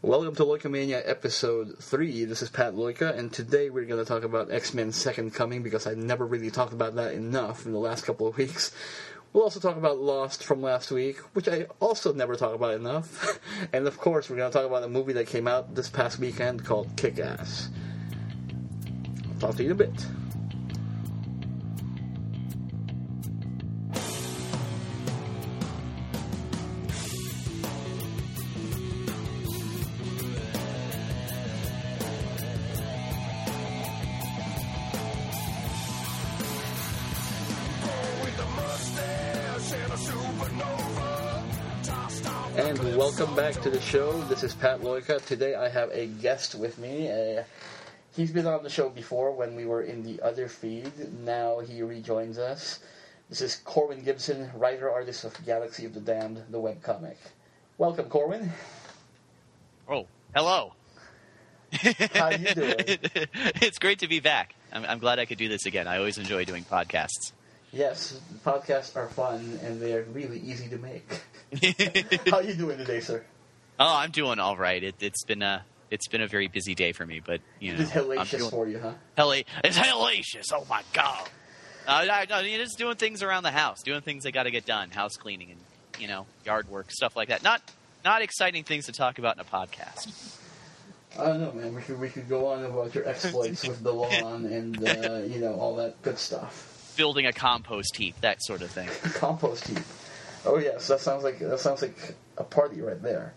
Welcome to Loikamania Episode 3. This is Pat Loika, and today we're going to talk about X-Men Second Coming, because I never really talked about that enough in the last couple of weeks. We'll also talk about Lost from last week, which I also never talk about enough. And of course, we're going to talk about a movie that came out this past weekend called Kick-Ass. I'll talk to you in a bit. And welcome back to the show. This is Pat Loika. Today I have a guest with me. He's been on the show before when we were in the other feed. Now he rejoins us. This is Corwin Gibson, writer-artist of Galaxy of the Damned, the webcomic. Welcome, Corwin. Oh, hello. How you doing? It's great to be back. I'm glad I could do this again. I always enjoy doing podcasts. Yes, podcasts are fun, and they're really easy to make. How you doing today, sir? Oh, I'm doing all right. It's been a very busy day for me, but you know, it's hellacious for you, huh? It's hellacious. Oh my god! You're just doing things around the house, doing things that got to get done, house cleaning and yard work, stuff like that. Not exciting things to talk about in a podcast. I don't know, man. We could go on about your exploits with the lawn and all that good stuff. Building a compost heap, that sort of thing. A compost heap. Oh yes, that sounds like a party right there.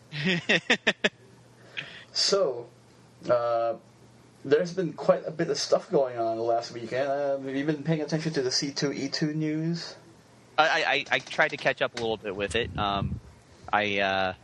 So, there's been quite a bit of stuff going on the last weekend. Have you been paying attention to the C2E2 news? I tried to catch up a little bit with it. I've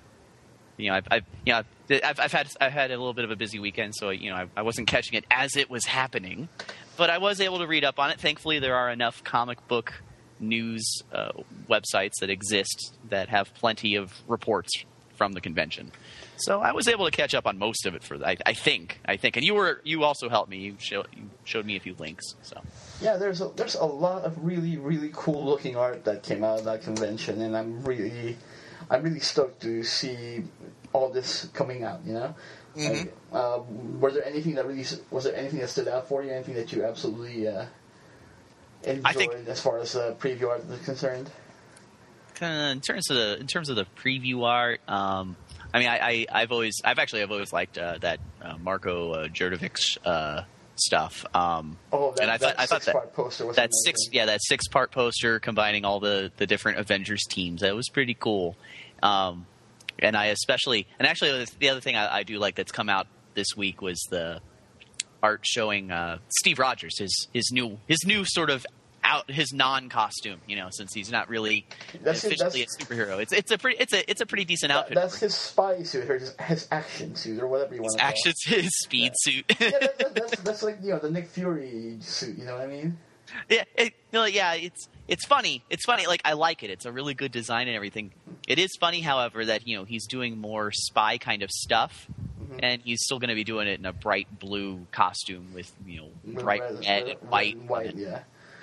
had a little bit of a busy weekend, so I wasn't catching it as it was happening, but I was able to read up on it. Thankfully, there are enough comic book news websites that exist that have plenty of reports from the convention, so I was able to catch up on most of it. I think, and you also helped me. You showed me a few links. So yeah, there's a lot of really, really cool looking art that came out of that convention, and I'm really stoked to see all this coming out, Mm-hmm. Was there anything that stood out for you? Anything that you absolutely enjoyed as far as preview art is concerned? In terms of the preview art, I've always liked that Marko Djurjevic stuff. I thought that six-part poster was amazing. That 6-part poster combining all the different Avengers teams. That was pretty cool. And actually the other thing I do like that's come out this week was the art showing Steve Rogers, his new sort of his non-costume, since he's not really officially a superhero. It's a pretty decent outfit. That's his spy suit or his action suit or whatever you want to call it. His speed suit. Yeah, that's like the Nick Fury suit. You know what I mean? Yeah, it's funny. It's funny. Like, I like it. It's a really good design and everything. It is funny, however, that he's doing more spy kind of stuff, mm-hmm. and he's still going to be doing it in a bright blue costume with bright red and white. Yeah.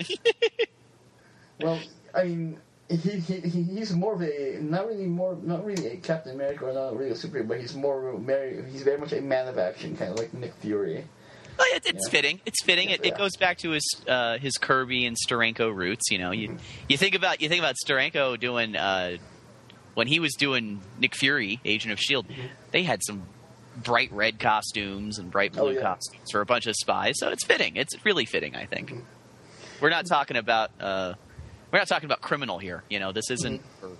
Well, I mean, he's more of a not really a Captain America or not really a superhero, but he's very much a man of action, kind of like Nick Fury. Well, it's fitting. It's fitting. It goes back to his Kirby and Steranko roots. You think about Steranko doing when he was doing Nick Fury, Agent of S.H.I.E.L.D., mm-hmm. they had some bright red costumes and bright blue costumes for a bunch of spies. So it's fitting. It's really fitting, I think. Mm-hmm. We're not talking about criminal here. This isn't for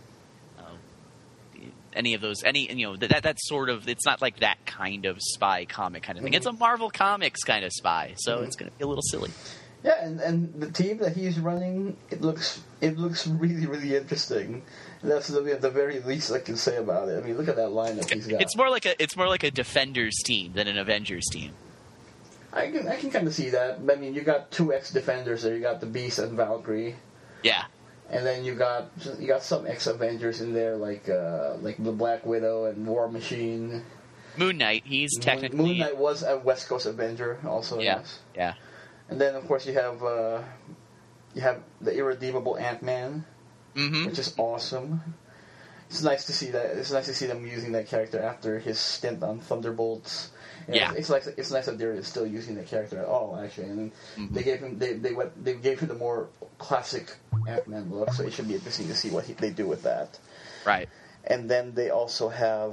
any of those. That's sort of. It's not like that kind of spy comic kind of thing. Mm-hmm. It's a Marvel Comics kind of spy, so it's going to be a little silly. Yeah, and the team that he's running, it looks really, really interesting. That's the very least I can say about it. I mean, look at that lineup he's got. It's more like a Defenders team than an Avengers team. I can kind of see that. I mean, you got 2 ex-Defenders there. You got the Beast and Valkyrie. Yeah. And then you got some ex-Avengers in there, like the Black Widow and War Machine. Moon Knight. He's technically Moon Knight was a West Coast Avenger, also. Yeah. Yes. Yeah. And then of course you have the irredeemable Ant-Man, mm-hmm. which is awesome. it's nice to see that. It's nice to see them using that character after his stint on Thunderbolts. Yeah. It's nice that they're still using the character at all, actually. And they gave him they gave him the more classic Ant-Man look, so it should be interesting to see what they do with that. Right. And then they also have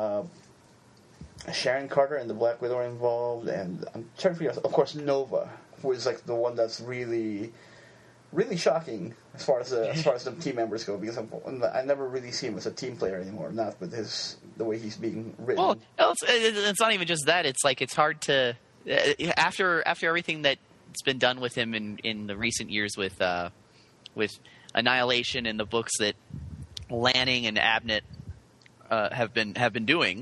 Sharon Carter and the Black Widow involved, and I'm trying to figure out, of course, Nova, who is like the one that's really, really shocking as far as the team members go, because I never really see him as a team player anymore, not with the way he's being written. Well, it's not even just that. It's like it's hard to after everything that's been done with him in the recent years with Annihilation and the books that Lanning and Abnett have been doing.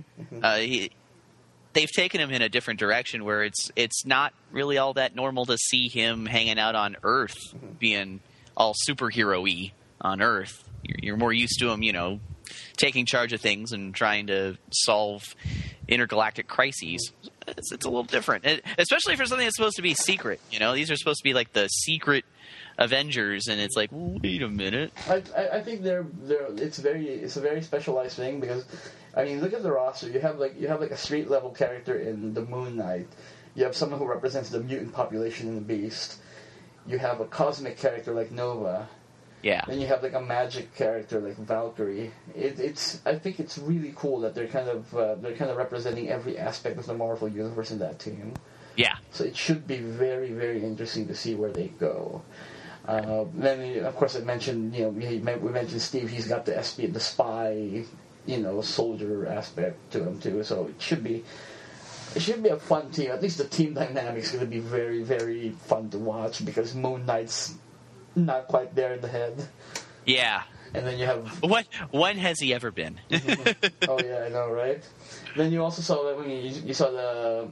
They've taken him in a different direction where it's not really all that normal to see him hanging out on Earth, being all superhero-y on Earth. You're more used to him, taking charge of things and trying to solve intergalactic crises. It's a little different, especially for something that's supposed to be secret. These are supposed to be like the secret Avengers, and it's like, wait a minute. I think it's a very specialized thing, because I mean, look at the roster. You have like a street level character in the Moon Knight. You have someone who represents the mutant population in the Beast. You have a cosmic character like Nova. Yeah. Then you have like a magic character like Valkyrie. I think it's really cool that they're kind of representing every aspect of the Marvel universe in that team. Yeah. So it should be very, very interesting to see where they go. Then, of course, I mentioned, we mentioned Steve. He's got the spy, soldier aspect to him too. So it should be a fun team. At least the team dynamics is going to be very, very fun to watch, because Moon Knight's not quite there in the head. Yeah. And then you have when has he ever been? Oh yeah, I know, right? Then you also saw that you saw the.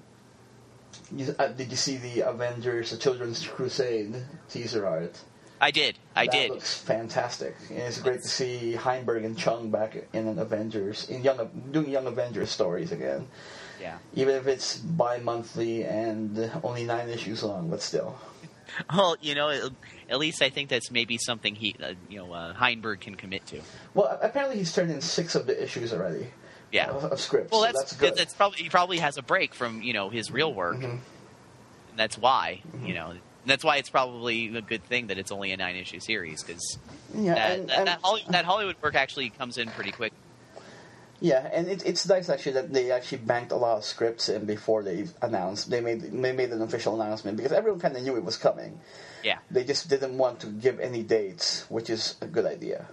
Did you see the Avengers: The Children's Crusade teaser art? I did. That looks fantastic. And it's great to see Heinberg and Chung back in an Avengers, doing Young Avengers stories again. Yeah. Even if it's bi-monthly and only 9 issues long, but still. Well, at least I think that's maybe something Heinberg can commit to. Well, apparently he's turned in 6 of the issues already. Yeah. Of scripts. Well, so that's good. He probably has a break from his real work, and that's why And that's why it's probably a good thing that it's only a 9-issue series, because that Hollywood work actually comes in pretty quick. Yeah, and it's nice actually that they actually banked a lot of scripts in before they announced. They made an official announcement, because everyone kind of knew it was coming. Yeah. They just didn't want to give any dates, which is a good idea.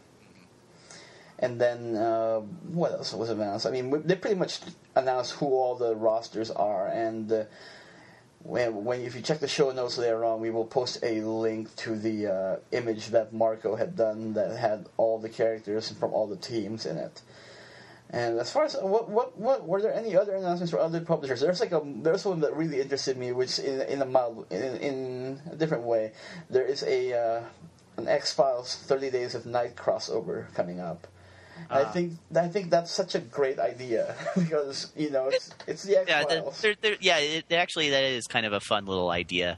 And then, what else was announced? I mean, they pretty much announced who all the rosters are, and if you check the show notes later on, we will post a link to the image that Marco had done that had all the characters from all the teams in it. And as far as what were there any other announcements for other publishers? There's one that really interested me, which in a different way. There is an X-Files 30 Days of Night crossover coming up. I think that's such a great idea, because it's the X-Files. Actually, that is kind of a fun little idea.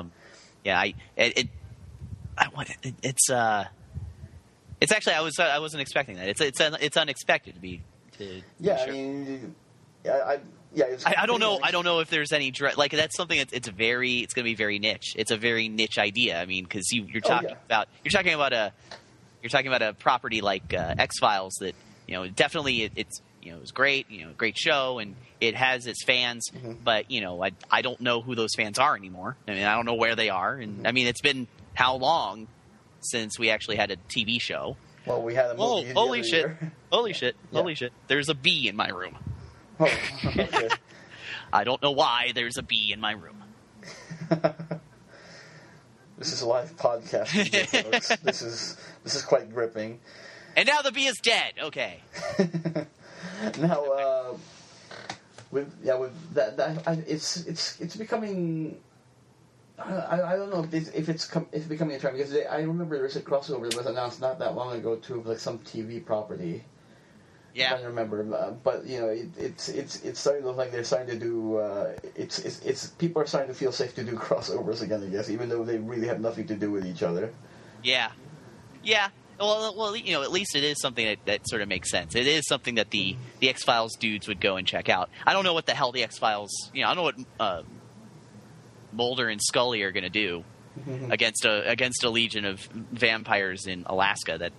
It's actually I wasn't expecting that. It's unexpected to be. Yeah, sure. I mean, I don't know. I don't know if there's any that's something. It's going to be very niche. It's a very niche idea. I mean, because you're talking about a property like X-Files that definitely it's it's great, great show, and it has its fans. But I don't know who those fans are anymore. I mean, I don't know where they are, and I mean, it's been how long since we actually had a TV show? Well, we had a movie. Holy shit! Holy shit! Holy shit! There's a bee in my room. Oh, okay. I don't know why there's a bee in my room. This is a live podcast, folks. This is quite gripping. And now the bee is dead. Okay. Now, it's becoming. I don't know if it's becoming a trend, because I remember there was a crossover that was announced not that long ago to like some TV property. Yeah. I can't remember, but it's starting to look like they're starting to do. It's people are starting to feel safe to do crossovers again, I guess, even though they really have nothing to do with each other. Yeah. Well, you know, at least it is something that sort of makes sense. It is something that the X-Files dudes would go and check out. I don't know what the hell the X-Files, you know, I don't know what Mulder and Scully are going to do against a legion of vampires in Alaska. That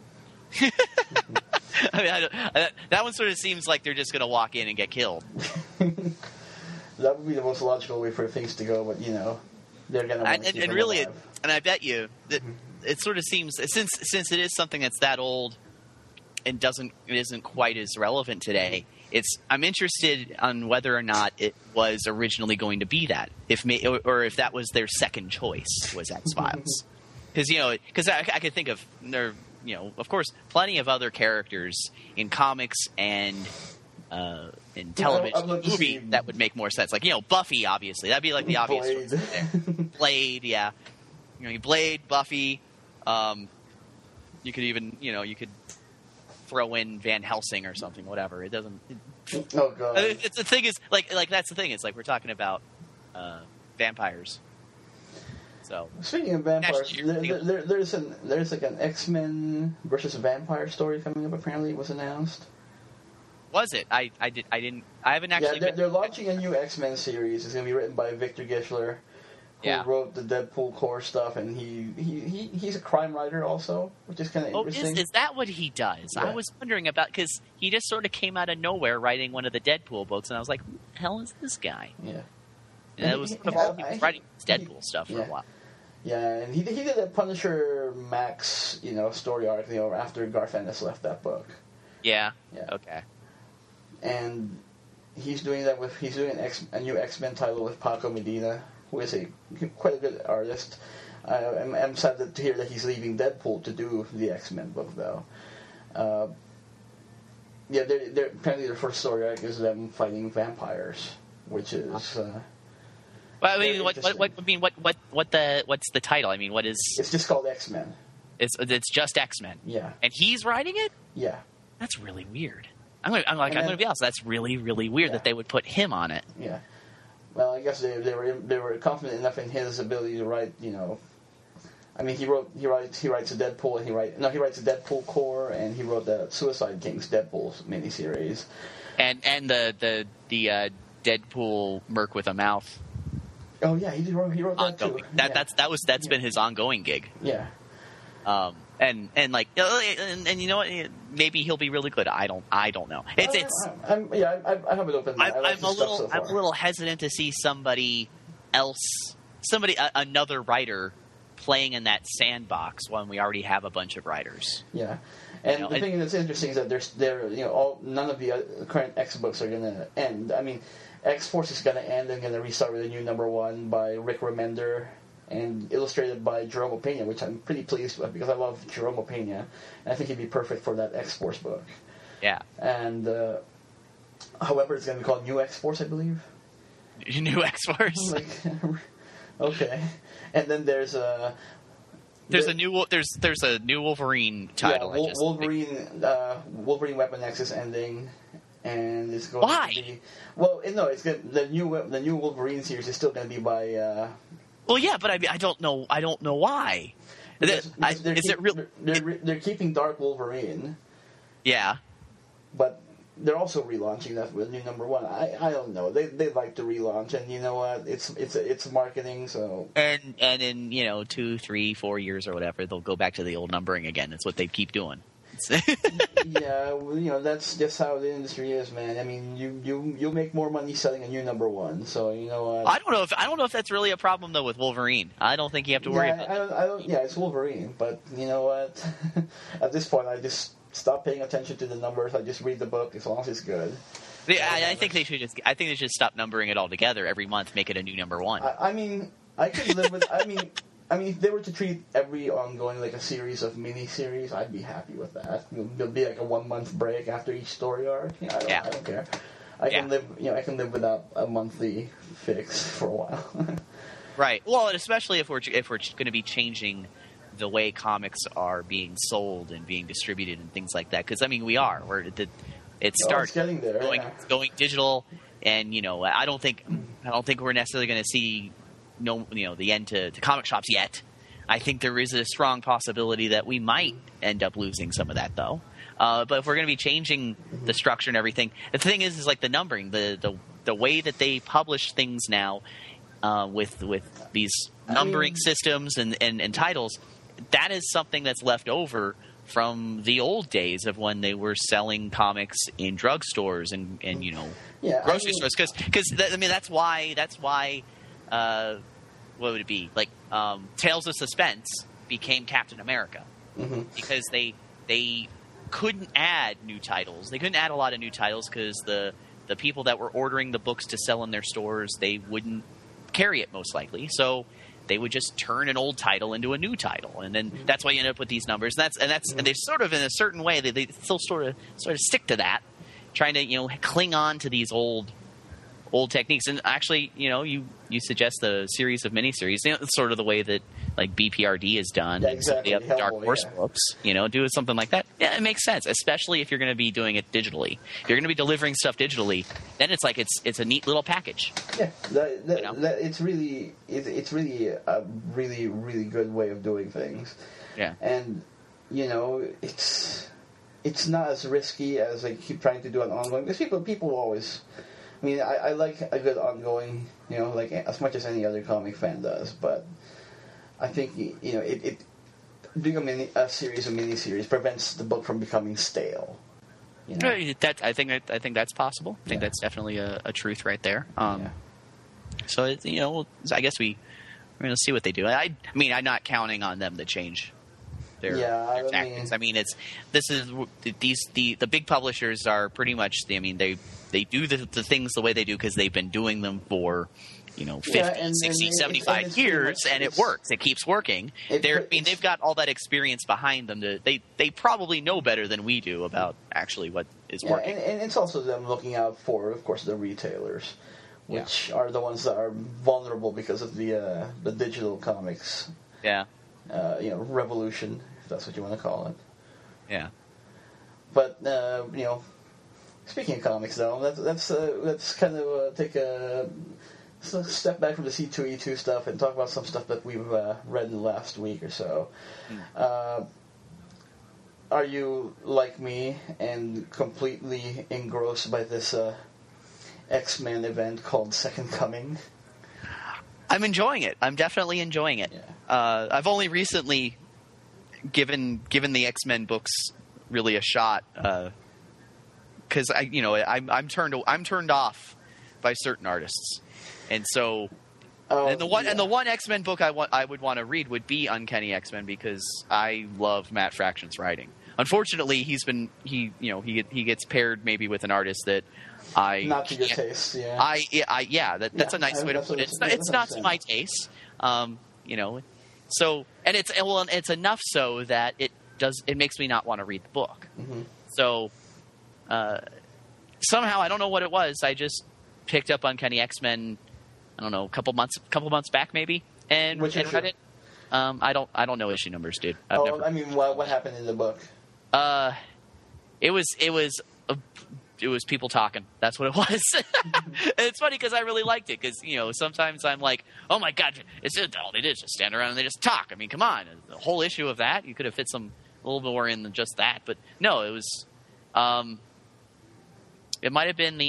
I mean, that one sort of seems like they're just going to walk in and get killed. That would be the most logical way for things to go, but you know, they're going to want to keep them alive. And I bet you that it sort of seems, since it is something that's that old and isn't quite as relevant today. I'm interested on whether or not it was originally going to be that, or if that was their second choice was X-Files, because I could think of there, of course, plenty of other characters in comics and in television, movie that would make more sense. Like Buffy, obviously, that'd be like the obvious choice there. Blade, yeah, Blade, Buffy. You could even you could throw in Van Helsing or something, whatever. It doesn't. Oh god! It's the thing is like that's the thing. It's like we're talking about vampires. So speaking of vampires, there's like an X-Men versus vampire story coming up. Apparently, it was announced. Was it? I haven't actually. Yeah, they're launching a new X-Men series. It's going to be written by Victor Gischler, who wrote the Deadpool core stuff, and he's a crime writer also, which is kind of interesting. Is that what he does? Yeah. I was wondering about, because he just sort of came out of nowhere writing one of the Deadpool books, and I was like, who the hell is this guy? Yeah. And he was writing Deadpool stuff for a while. Yeah, and he did a Punisher Max, story arc, after Garth Ennis left that book. Yeah. Okay. And he's doing a new X-Men title with Paco Medina, who is quite a good artist. I'm sad to hear that he's leaving Deadpool to do the X-Men book, though. They're apparently their first story arc is them fighting vampires, which is. Well, I mean, what's the title? I mean, what is? It's just called X-Men. It's just X-Men. Yeah. And he's writing it? Yeah. That's really weird. I'm going to be honest. That's really, really weird that they would put him on it. Yeah. Well, I guess they were confident enough in his ability to write. I mean, he writes a Deadpool, and he writes a Deadpool core, and he wrote the Suicide Kings Deadpool miniseries, and the Deadpool Merc with a Mouth. Oh yeah, he wrote that too. That's been his ongoing gig. Yeah. And you know what? Maybe he'll be really good. I don't know. I have it open. I'm a little hesitant to see somebody else, another writer playing in that sandbox when we already have a bunch of writers. Yeah, and the thing that's interesting is that none of the current X books are going to end. I mean, X-Force is going to end and going to restart with a new #1 by Rick Remender and illustrated by Jerome Opeña, which I'm pretty pleased with because I love Jerome Opeña, and I think he'd be perfect for that X-Force book. Yeah. And however, it's going to be called New X-Force, I believe. New X-Force. Okay. And then there's a new Wolverine title. Yeah, Wolverine Weapon X is ending, and it's going to be. Well, no, it's good. The new Wolverine series is still going to be by. Well, yeah, but I don't know why. They're keeping Dark Wolverine. Yeah. But they're also relaunching that with new #1. I don't know. They like to relaunch, and you know what? It's marketing. So and in 2, 3, 4 years or whatever, they'll go back to the old numbering again. That's what they keep doing. Yeah, well, that's just how the industry is, man. I mean, you make more money selling a new #1, so you know what? I don't know if that's really a problem though with Wolverine. I don't think you have to worry about. I don't. Yeah, it's Wolverine, but you know what? At this point, I just stop paying attention to the numbers. I just read the book as long as it's good. Yeah, I think they should stop numbering it altogether every month. Make it a new #1. I mean, I could live with. I mean, if they were to treat every ongoing like a series of mini-series, I'd be happy with that. There'll be like a 1-month break after each story arc. I don't care. I can live without a monthly fix for a while. Right. Well, and especially if we're going to be changing the way comics are being sold and being distributed and things like that. Because I mean, we are. It's getting there. Going digital, and I don't think we're necessarily going to see the end to comic shops yet. I think there is a strong possibility that we might end up losing some of that, though. But if we're going to be changing the structure and everything, the thing is like the numbering, the way that they publish things now with these numbering systems and titles, that is something that's left over from the old days of when they were selling comics in drugstores and grocery stores. Because that's why what would it be, like Tales of Suspense became Captain America, because they couldn't add new titles. They couldn't add a lot of new titles because the people that were ordering the books to sell in their stores, they wouldn't carry it most likely. So they would just turn an old title into a new title, and then that's why you end up with these numbers. And they sort of, in a certain way, they still sort of stick to that, trying to cling on to these old techniques. And actually, you suggest the series of miniseries. It's sort of the way that like BPRD is done. Yeah, exactly. And the Dark Horse books, do something like that. Yeah, it makes sense, especially if you're going to be doing it digitally. If you're going to be delivering stuff digitally, then it's like it's a neat little package. Yeah, it's really a really, really good way of doing things. Yeah, and it's not as risky as they keep trying to do an ongoing. Because people always. I mean, I like a good ongoing, like as much as any other comic fan does. But I think it doing a series of miniseries prevents the book from becoming stale. That I think that's possible. I think that's definitely a truth right there. So I guess we're going to see what they do. I mean, I'm not counting on them to change their tactics. The big publishers are pretty much. They do the things the way they do because they've been doing them for 50, 60, 75 years, and it works. It keeps working. They've got all that experience behind them. They probably know better than we do about actually what is working. And it's also them looking out for, of course, the retailers, which are the ones that are vulnerable because of the digital comics. Yeah. Revolution, if that's what you want to call it. Yeah. But speaking of comics, though, let's kind of take a step back from the C2E2 stuff and talk about some stuff that we've read in the last week or so. Are you, like me, and completely engrossed by this X-Men event called Second Coming? I'm enjoying it. I'm definitely enjoying it. Yeah. I've only recently given the X-Men books really a shot. Because I'm turned off by certain artists, and so the one X-Men book I would want to read would be Uncanny X-Men because I love Matt Fraction's writing. Unfortunately, he gets paired maybe with an artist that not to your taste. Yeah, that's a nice way to put it. It's not to my taste, So and it's enough so that it makes me not want to read the book. Mm-hmm. So. Somehow I don't know what it was. I just picked up Uncanny X-Men. I don't know, a couple months back maybe, and read it. I don't know issue numbers, dude. What happened in the book? It was people talking. That's what it was. It's funny because I really liked it because sometimes I'm like, oh my god, it's just all they did is just stand around and they just talk. I mean, come on, the whole issue of that you could have fit a little more in than just that, but no, it was. It might have been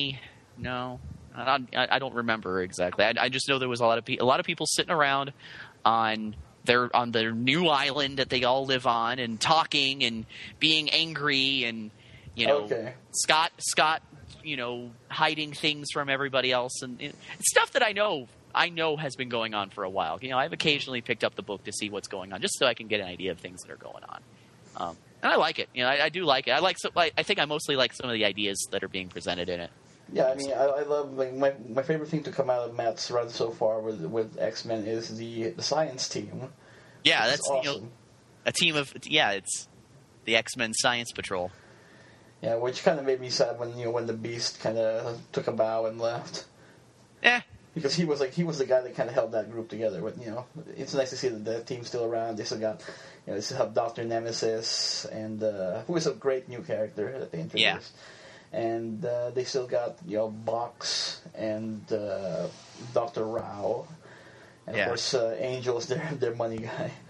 I don't remember exactly. I just know there was a lot of people sitting around on their new island that they all live on and talking and being angry and Scott hiding things from everybody else and stuff that I know has been going on for a while. I've occasionally picked up the book to see what's going on just so I can get an idea of things that are going on. And I like it. I do like it. I think I mostly like some of the ideas that are being presented in it. Yeah, I mean, I love my favorite thing to come out of Matt's run so far with X-Men is the science team. Yeah, that's awesome. A team of it's the X-Men Science Patrol. Yeah, which kind of made me sad when the Beast kind of took a bow and left. Yeah. Because he was the guy that kind of held that group together. But it's nice to see that the team's still around. They still got they still have Dr. Nemesis and who is a great new character that they introduced. Yeah. And they still got Box and Dr. Rao, and of course Angel's their money guy.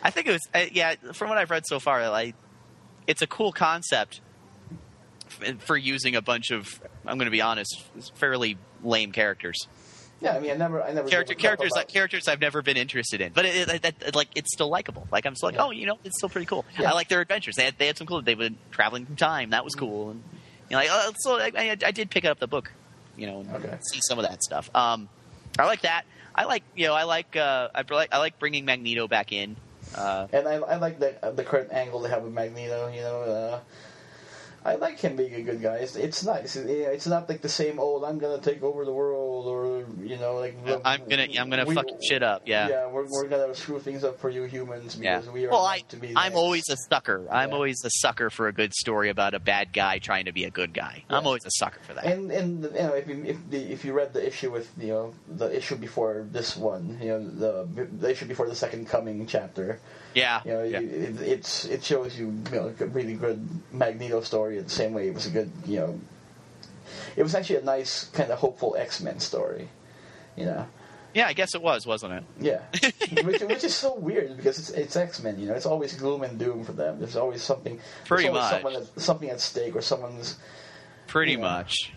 I think it was from what I've read so far, it's a cool concept for using a bunch of, I'm going to be honest, fairly lame characters. Yeah, I mean, I never characters I've never been interested in, but it's still likable. Like I'm still like, it's still pretty cool. Yeah. I like their adventures. They had some cool. They were traveling through time. That was cool. And so I did pick up the book, and see some of that stuff. I like that. I like bringing Magneto back in. And I like the current angle they have with Magneto. I like him being a good guy. It's nice. It's not like the same old "I'm gonna take over the world" or I'm gonna fuck shit up. Yeah. Yeah, we're gonna screw things up for you humans because we are meant to be. I'm nice. always a sucker. I'm always a sucker for a good story about a bad guy trying to be a good guy. Yeah. I'm always a sucker for that. And if you read the issue with the issue before this one, the issue before the Second Coming chapter. Yeah. It shows you a really good Magneto story in the same way it was a good, it was actually a nice kind of hopeful X-Men story, Yeah, I guess it was, wasn't it? Yeah. which is so weird because it's X-Men, It's always gloom and doom for them. There's always something. Pretty much. Something at stake or someone's. Pretty much.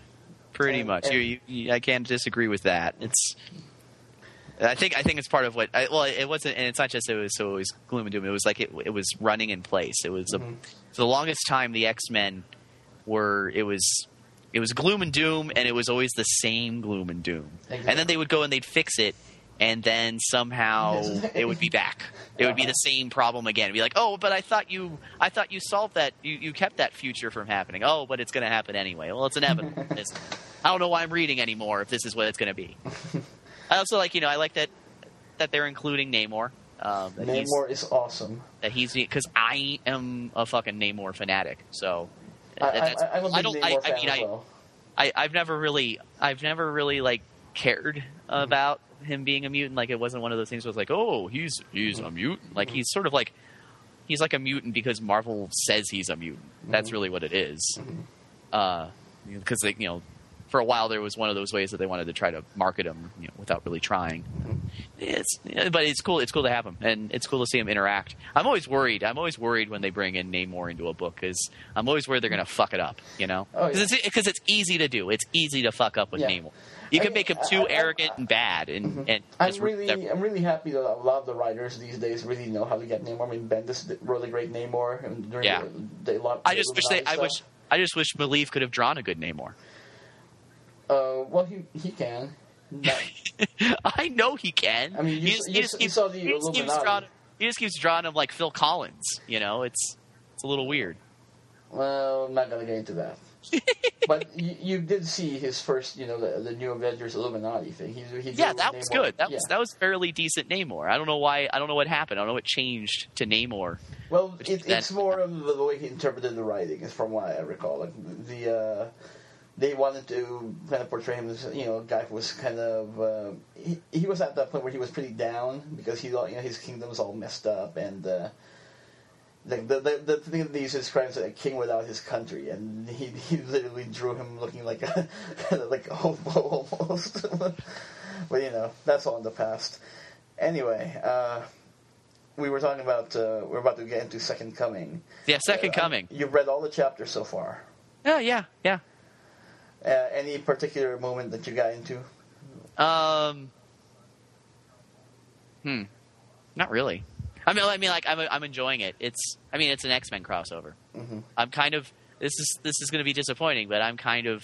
I can't disagree with that. I think it's part of what. It wasn't, and it's not just it was gloom and doom. It was like it was running in place. It was for the longest time the X-Men were. It was gloom and doom, and it was always the same gloom and doom. Exactly. And then they would go and they'd fix it, and then somehow it would be back. It would be the same problem again. It'd be like, oh, but I thought you solved that. You kept that future from happening. Oh, but it's going to happen anyway. Well, it's inevitable. I don't know why I'm reading anymore if this is what it's going to be. I also like, I like that they're including Namor. Namor is awesome. That he's because I am a fucking Namor fanatic. So I'm a big Namor fan as well. I've never really like cared about him being a mutant. Like it wasn't one of those things where it's like, oh, he's a mutant. Like he's sort of like he's like a mutant because Marvel says he's a mutant. That's really what it is. Because they for a while there was one of those ways that they wanted to try to market him without really trying. But it's cool. It's cool to have him, and it's cool to see him interact. I'm always worried when they bring in Namor into a book because I'm always worried they're going to fuck it up. Because it's easy to do. It's easy to fuck up with Namor. You can make him too arrogant and bad. And I'm really happy that a lot of the writers these days really know how to get Namor. I mean, Bendis did really great Namor. I just wish Maleev could have drawn a good Namor. Well, he can. I know he can. I mean, you saw the Illuminati. He just keeps drawing him like Phil Collins. It's a little weird. Well, I'm not going to get into that. But you did see his first, the New Avengers Illuminati thing. That was good. That was fairly decent Namor. I don't know why. I don't know what happened. I don't know what changed to Namor. Well, it's more of the way he interpreted the writing, is from what I recall. Like they wanted to kind of portray him as a guy who was kind of he was at that point where he was pretty down because he thought his kingdom was all messed up and the thing that he describes as a king without his country, and he literally drew him looking like a hobo almost. But that's all in the past. Anyway, we were talking about we're about to get into Second Coming. Yeah, Second Coming. You've read all the chapters so far. Yeah. Any particular moment that you got into? Not really. I mean, like I'm enjoying it. It's an X-Men crossover. Mm-hmm. I'm kind of this is going to be disappointing, but I'm kind of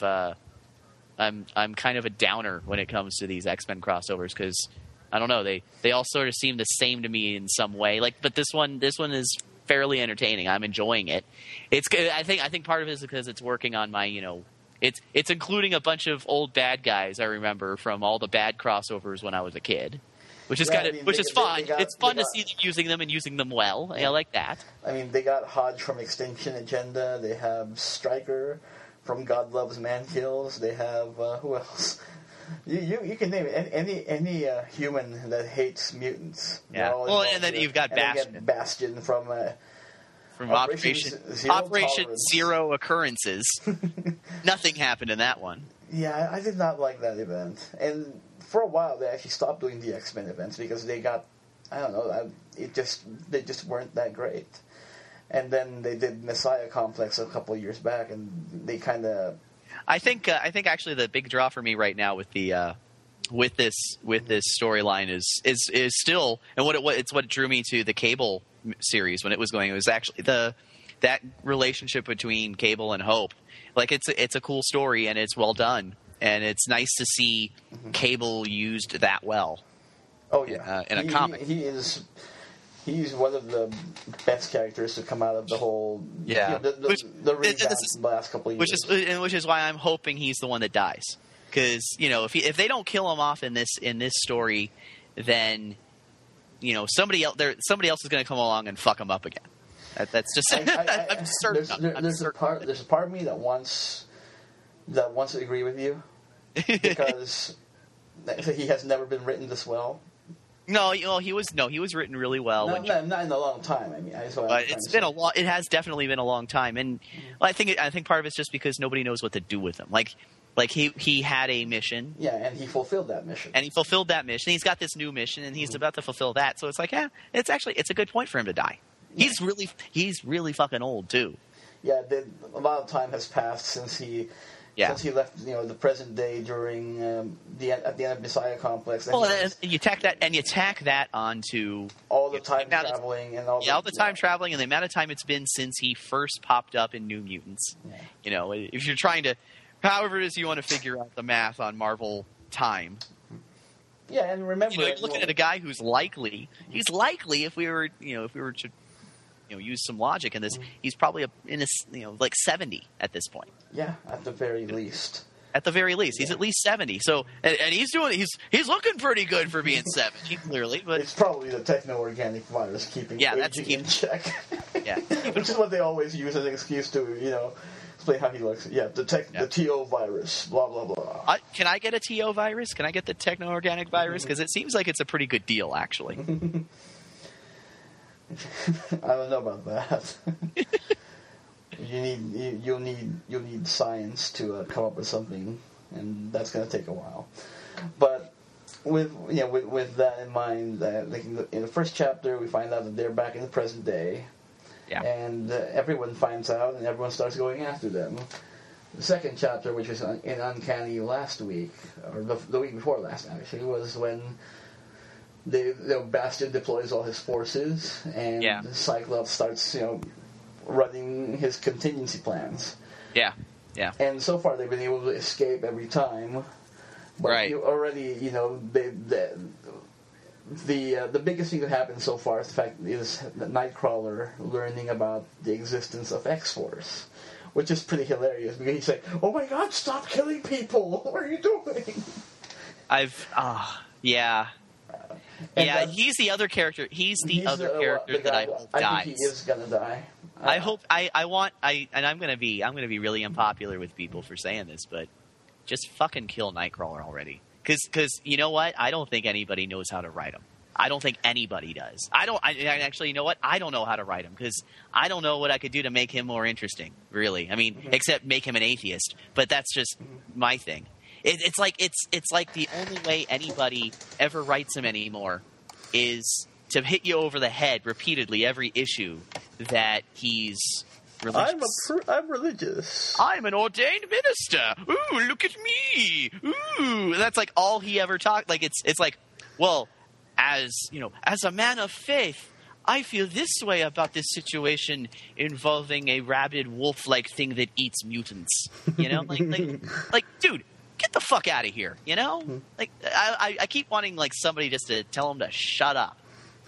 a downer when it comes to these X-Men crossovers because I don't know, they all sort of seem the same to me in some way. Like, but this one is fairly entertaining. I'm enjoying it. It's I think part of it is because it's working on my It's including a bunch of old bad guys I remember from all the bad crossovers when I was a kid, which is is fun. It's fun to see them using them and using them well. Yeah. I like that. I mean, they got Hodge from Extinction Agenda. They have Stryker from God Loves Man Kills. They have who else? You can name it. Any human that hates mutants. Yeah. Well, and then you've got Bastion. Bastion from Operation Zero Occurrences. Nothing happened in that one. Yeah, I did not like that event. And for a while, they actually stopped doing the X-Men events because they got I don't know. They just weren't that great. And then they did Messiah Complex a couple of years back, and they kind of. I think actually the big draw for me right now with the with this storyline is still, and it's what drew me to the Cable series when it was going. It was actually that relationship between Cable and Hope. Like it's a cool story and it's well done, and it's nice to see Cable used that well. Oh yeah, in a comic. He's one of the best characters to come out of the whole the last couple of years. Which is why I'm hoping he's the one that dies, because if they don't kill him off in this story, then somebody else is going to come along and fuck him up again. That's just I'm certain. There's a part of me that wants to agree with you because he has never been written this well. No, he was written really well. Not in a long time. I mean, it's been a long. It has definitely been a long time, and I think part of it's just because nobody knows what to do with him. Like he had a mission. Yeah, and he fulfilled that mission. He's got this new mission, and he's about to fulfill that. So it's like, it's a good point for him to die. Yeah. He's really fucking old too. Yeah, a lot of time has passed since he left, the present day during at the end of Messiah Complex. And you tack that onto all the time traveling and all the time traveling and the amount of time it's been since he first popped up in New Mutants. Yeah. If you're trying to, however it is you want to figure out the math on Marvel time. Yeah, and remember, you're looking at a guy who's likely. He's likely if we were to. Use some logic in this. He's probably in his, like 70 at this point. Yeah, at the very least. At the very least, he's at least 70. So, and he's looking pretty good for being 70, clearly. But it's probably the techno-organic virus keeping aging in check. Yeah, which is what they always use as an excuse to, explain how he looks. Yeah, the TO virus, blah blah blah. Can I get a TO virus? Can I get the techno-organic virus? Because it seems like it's a pretty good deal, actually. I don't know about that. You'll need science to come up with something, and that's going to take a while. But with that in mind, in the first chapter, we find out that they're back in the present day, and everyone finds out, and everyone starts going after them. The second chapter, which was in Uncanny last week, or the week before last, actually, was when. Bastion deploys all his forces, and Cyclops starts, running his contingency plans. Yeah. And so far, they've been able to escape every time. But right. Already, the biggest thing that happened so far is that Nightcrawler learning about the existence of X-Force, which is pretty hilarious because he's like, "Oh my God, stop killing people! What are you doing?" He's the other character. He's the other character that I hope dies. I think he is gonna die. I hope. And I'm gonna be really unpopular with people for saying this, but just fucking kill Nightcrawler already. Because you know what? I don't think anybody knows how to write him. I don't think anybody does. Actually, you know what? I don't know how to write him because I don't know what I could do to make him more interesting. Really, I mean, except make him an atheist. But that's just my thing. It's like the only way anybody ever writes him anymore is to hit you over the head repeatedly every issue that he's religious. I'm religious. I'm an ordained minister. Ooh, look at me. Ooh, that's like all he ever talked. Like it's like, well, as a man of faith, I feel this way about this situation involving a rabid wolf-like thing that eats mutants. Like, dude. Get the fuck out of here, Like, I keep wanting, like, somebody just to tell him to shut up.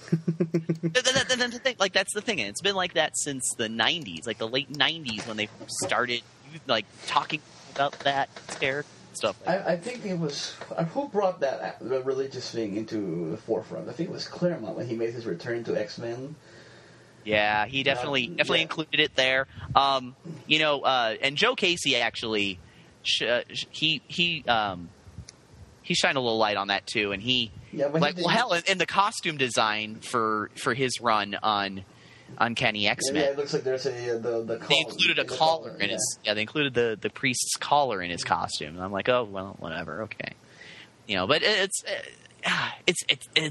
Like, that's the thing. And it's been like that since the 90s, like the late 90s when they started, like, talking about that stuff. I think it was... Who brought that religious thing into the forefront? I think it was Claremont when he made his return to X-Men. Yeah, he definitely included it there. And Joe Casey actually... He shined a little light on that too, and in the costume design for his run on Uncanny X-Men, it looks like there's the they included a collar in his they included the priest's collar in his costume, and I'm like, oh well, whatever, okay, but it's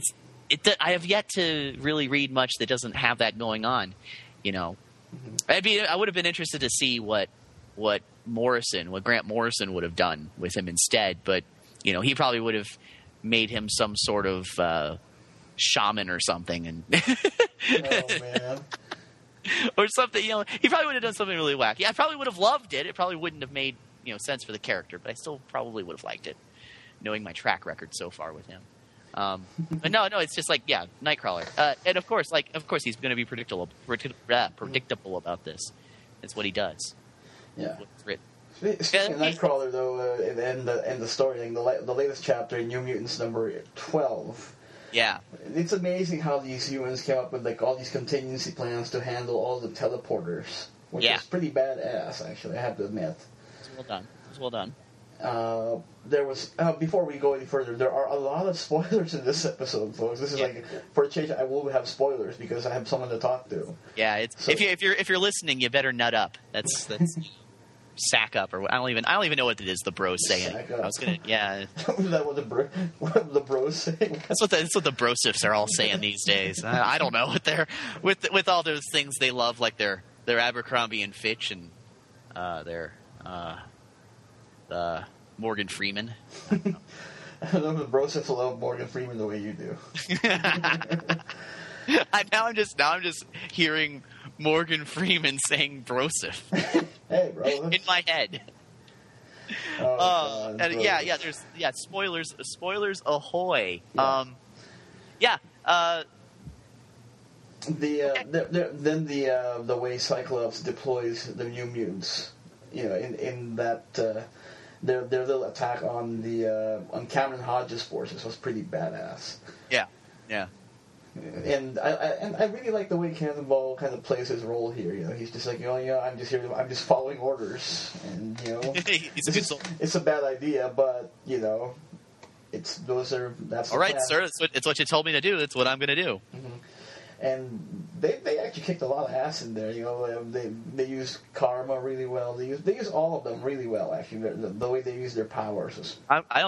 I have yet to really read much that doesn't have that going on. You know, I would have been interested to see what Grant Morrison would have done with him instead. But you know, he probably would have made him some sort of shaman or something, and Oh man. or something. You know, he probably would have done something really wacky. I probably would have loved it. It probably wouldn't have made sense for the character, but I still probably would have liked it, knowing my track record so far with him. But no, it's just like, yeah, Nightcrawler, and of course he's going to be predictable about this. That's what he does. Yeah. What's written. Speaking of Nightcrawler, though, in the story, the latest chapter in New Mutants number 12. Yeah. It's amazing how these humans came up with like all these contingency plans to handle all the teleporters, which is pretty badass, actually. I have to admit. It's well done. There was before we go any further, there are a lot of spoilers in this episode, folks. This is like, for a change, I will have spoilers because I have someone to talk to. Yeah, if you're listening, you better nut up. That's sack up, or I don't even know what it is. The bros saying. I was gonna, Is that what the bros say? That's what the brosifs are all saying these days. I don't know what they're with all those things they love, like their Abercrombie and Fitch and their Morgan Freeman. I don't know if the brosifs love Morgan Freeman the way you do. Now I'm just hearing Morgan Freeman saying brosif. Hey, bro. In my head. Oh, God, there's spoilers ahoy. Yeah. The way Cyclops deploys the New Mutants, in that their little attack on Cameron Hodges' forces was pretty badass. Yeah. And I really like the way Cannonball kind of plays his role here. He's just like, I'm just here. I'm just following orders, and it's a bad idea, but that's all right, sir. It's what you told me to do. That's what I'm going to do. Mm-hmm. And they actually kicked a lot of ass in there. They use Karma really well. They use all of them really well. Actually, the way they use their powers.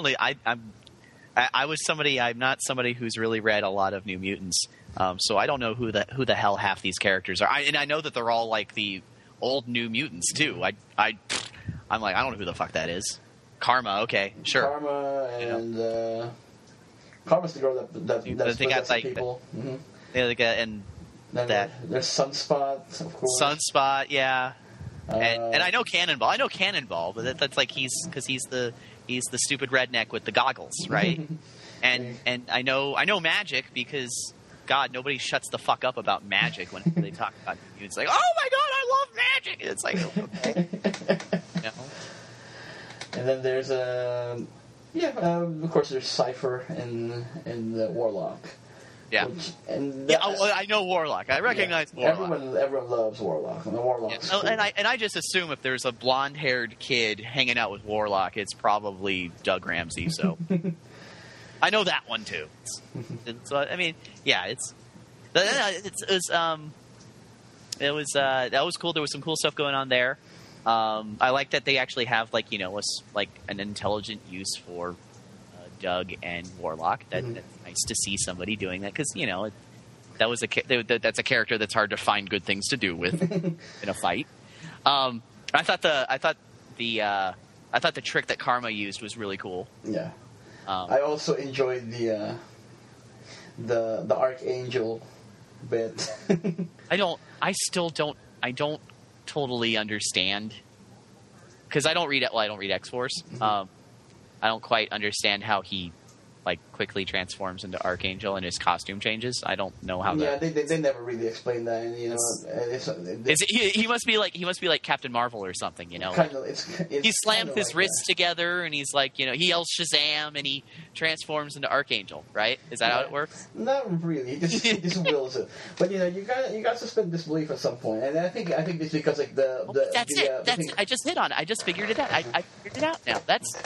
I'm not somebody who's really read a lot of New Mutants, so I don't know who the hell half these characters are. And I know that they're all like the old New Mutants too. I'm like, I don't know who the fuck that is. Karma, okay, sure. Karma and Karma's the girl that split up some people. Mm-hmm. Yeah, and then there's Sunspot, of course. Sunspot, yeah. And I know Cannonball, but that's like he's the stupid redneck with the goggles, right? and I know Magic because God, nobody shuts the fuck up about Magic when they talk about it. It's like, oh my God, I love Magic. It's like, okay. And then there's of course there's Cypher and the Warlock. Yeah. I know Warlock. I recognize Warlock. Everyone loves Warlock, and the Warlock's cool. And I just assume if there's a blonde-haired kid hanging out with Warlock, it's probably Doug Ramsey. So I know that one too. So I mean, yeah, that was cool. There was some cool stuff going on there. I like that they actually have like an intelligent use for Doug and Warlock. That's nice to see somebody doing that because that's a character that's hard to find good things to do with in a fight. I thought the trick that Karma used was really cool. Yeah, I also enjoyed the Archangel bit. I don't totally understand because I don't read X-Force. I don't quite understand how he quickly transforms into Archangel and his costume changes. I don't know how. Yeah, they never really explain that. He must be like Captain Marvel or something. Kind of. He slams his wrists together and he's like, he yells Shazam and he transforms into Archangel. Right? Is that how it works? Not really. He just wills it. But you got to suspend disbelief at some point. And I think it's because that's it. I just hit on it. I just figured it out. I figured it out now.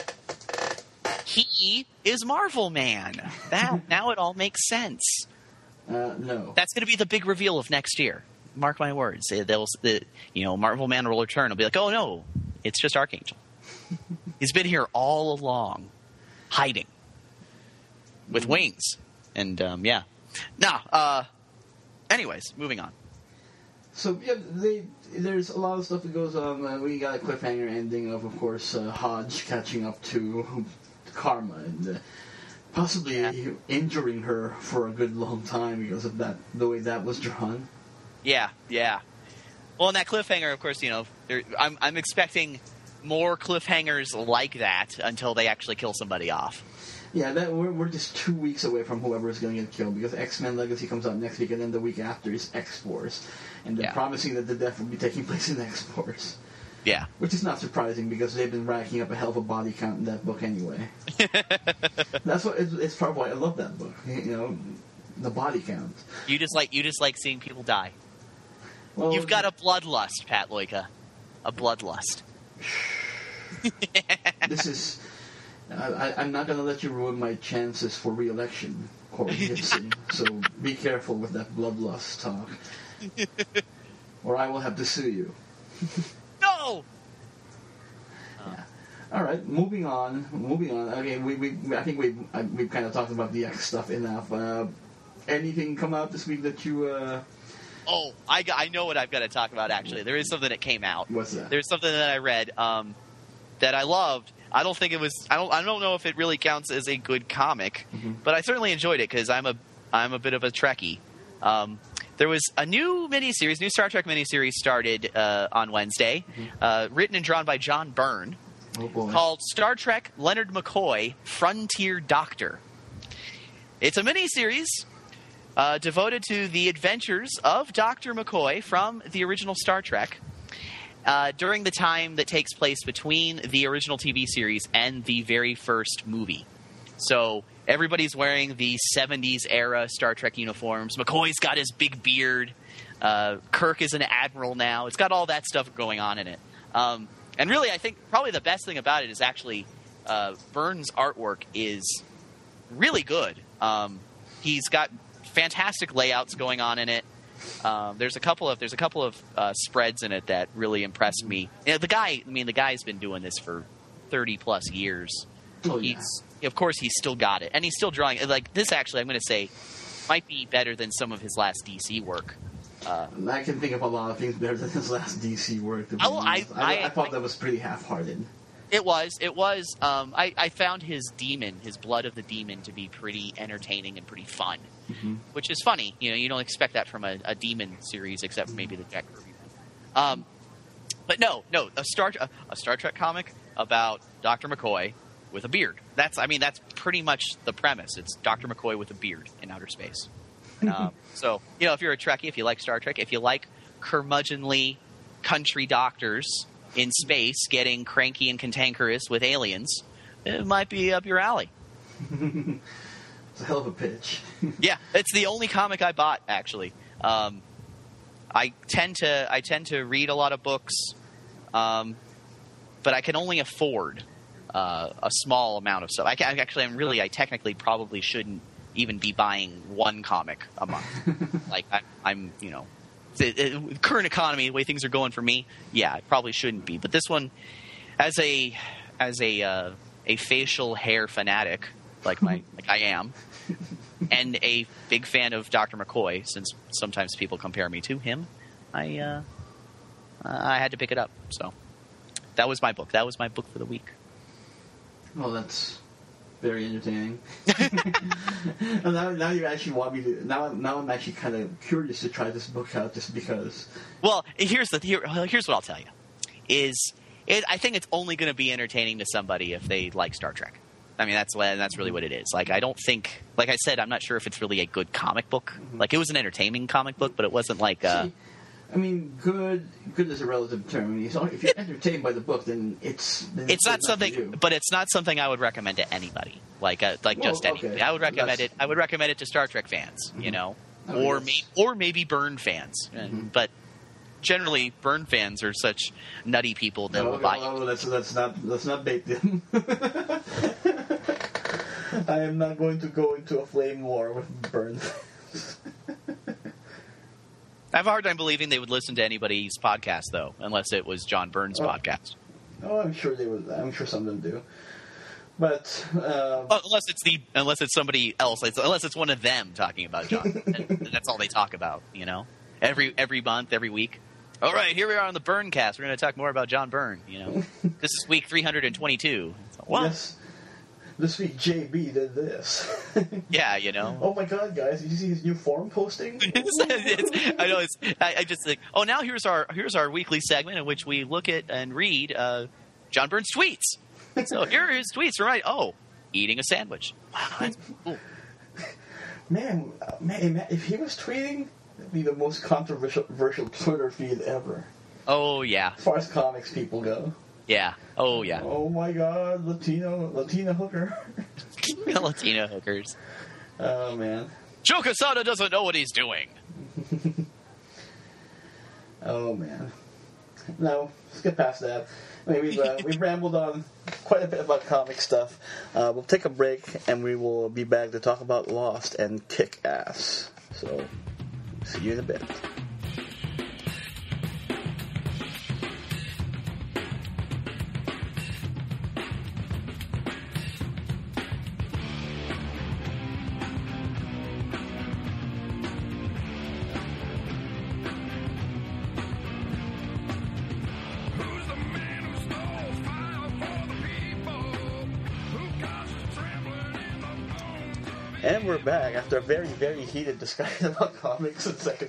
He is Marvel Man. Now it all makes sense. No. That's going to be the big reveal of next year. Mark my words. Marvel Man will return. It'll be like, oh no, it's just Archangel. He's been here all along, hiding with wings. And Now, anyways, moving on. So yeah, there's a lot of stuff that goes on. We got a cliffhanger ending of course, Hodge catching up to Karma and possibly injuring her for a good long time because of that, the way that was drawn. Yeah. Well, in that cliffhanger, of course, I'm expecting more cliffhangers like that until they actually kill somebody off. Yeah, we're just 2 weeks away from whoever is going to get killed, because X-Men Legacy comes out next week, and then the week after is X-Force. And they're promising that the death will be taking place in X-Force. Yeah. Which is not surprising, because they've been racking up a hell of a body count in that book anyway. That's what it's part of why I love that book. The body count. You just like seeing people die. Well, You've got a bloodlust, Pat Loika. A bloodlust. This is... I'm not going to let you ruin my chances for re-election, Corey Gibson. So be careful with that bloodlust talk, or I will have to sue you. No. Yeah. All right, moving on. Okay, I think we've kind of talked about the X stuff enough. Anything come out this week that you? Oh, I know what I've got to talk about. Actually, there is something that came out. What's that? There's something that I read that I loved. I don't think it was. I don't know if it really counts as a good comic, but I certainly enjoyed it because I'm a bit of a Trekkie. There was a new Star Trek miniseries started on Wednesday, written and drawn by John Byrne, called Star Trek Leonard McCoy: Frontier Doctor. It's a miniseries devoted to the adventures of Dr. McCoy from the original Star Trek. During the time that takes place between the original TV series and the very first movie. So everybody's wearing the 70s era Star Trek uniforms. McCoy's got his big beard. Kirk is an admiral now. It's got all that stuff going on in it. And really, I think probably the best thing about it is actually Byrne's artwork is really good. He's got fantastic layouts going on in it. There's a couple of spreads in it that really impressed me. The guy's been doing this for 30 plus years. Oh, yeah. Of course, he's still got it, and he's still drawing. Like this, actually, I'm going to say, might be better than some of his last DC work. I can think of a lot of things better than his last DC work. I thought that was pretty half-hearted. It was. I found his Blood of the Demon, to be pretty entertaining and pretty fun, which is funny. You don't expect that from a demon series, except maybe the Jack Kirby one. But no, a Star Trek comic about Dr. McCoy with a beard. That's pretty much the premise. It's Dr. McCoy with a beard in outer space. So if you're a Trekkie, if you like Star Trek, if you like curmudgeonly country doctors in space getting cranky and cantankerous with aliens, it might be up your alley. It's a hell of a pitch. Yeah, it's the only comic I bought, actually. I tend to read a lot of books, but I can only afford a small amount of stuff. I technically probably shouldn't even be buying one comic a month. Like I'm the current economy, the way things are going for me, yeah, it probably shouldn't be. But this one, as a facial hair fanatic, like I am, and a big fan of Dr. McCoy, since sometimes people compare me to him, I had to pick it up. So that was my book. That was my book for the week. Well, that's very entertaining. now you actually want me to. Now I'm actually kind of curious to try this book out, just because. Well, here's what I'll tell you: I think it's only going to be entertaining to somebody if they like Star Trek. I mean, that's really what it is. Like, I don't think, like I said, I'm not sure if it's really a good comic book. Like, it was an entertaining comic book, but it wasn't like. I mean, good is a relative term. I mean, if you're entertained by the book, then it's not something, but it's not something I would recommend to anybody. Just anybody. I would recommend it. I would recommend it to Star Trek fans, or maybe Byrne fans. But generally, Byrne fans are such nutty people that will buy. Oh, let's not bait them. I am not going to go into a flame war with Byrne fans. I have a hard time believing they would listen to anybody's podcast, though, unless it was John Byrne's podcast. Oh, I'm sure they would. I'm sure some of them do. But unless it's somebody else, unless it's one of them talking about John, and that's all they talk about. Every month, every week. All right, here we are on the Byrne Cast. We're going to talk more about John Byrne. This is week 322. What? Yes. This week, JB did this. Yeah, Oh my God, guys! Did you see his new forum posting? I know. I just think. Oh, now here's our weekly segment in which we look at and read John Byrne's tweets. So here are his tweets. Right? Oh, eating a sandwich. Wow, that's cool. Man, if he was tweeting, it'd be the most controversial Twitter feed ever. Oh yeah. As far as comics people go. Yeah. Oh yeah. Oh my God, Latina hooker. Latina hookers. Oh man. Joe Quesada doesn't know what he's doing. Oh man. No, let's get past that. I mean, we've rambled on quite a bit about comic stuff. We'll take a break and we will be back to talk about Lost and Kick-Ass. So, see you in a bit. And we're back after a very, very heated discussion about comics and Second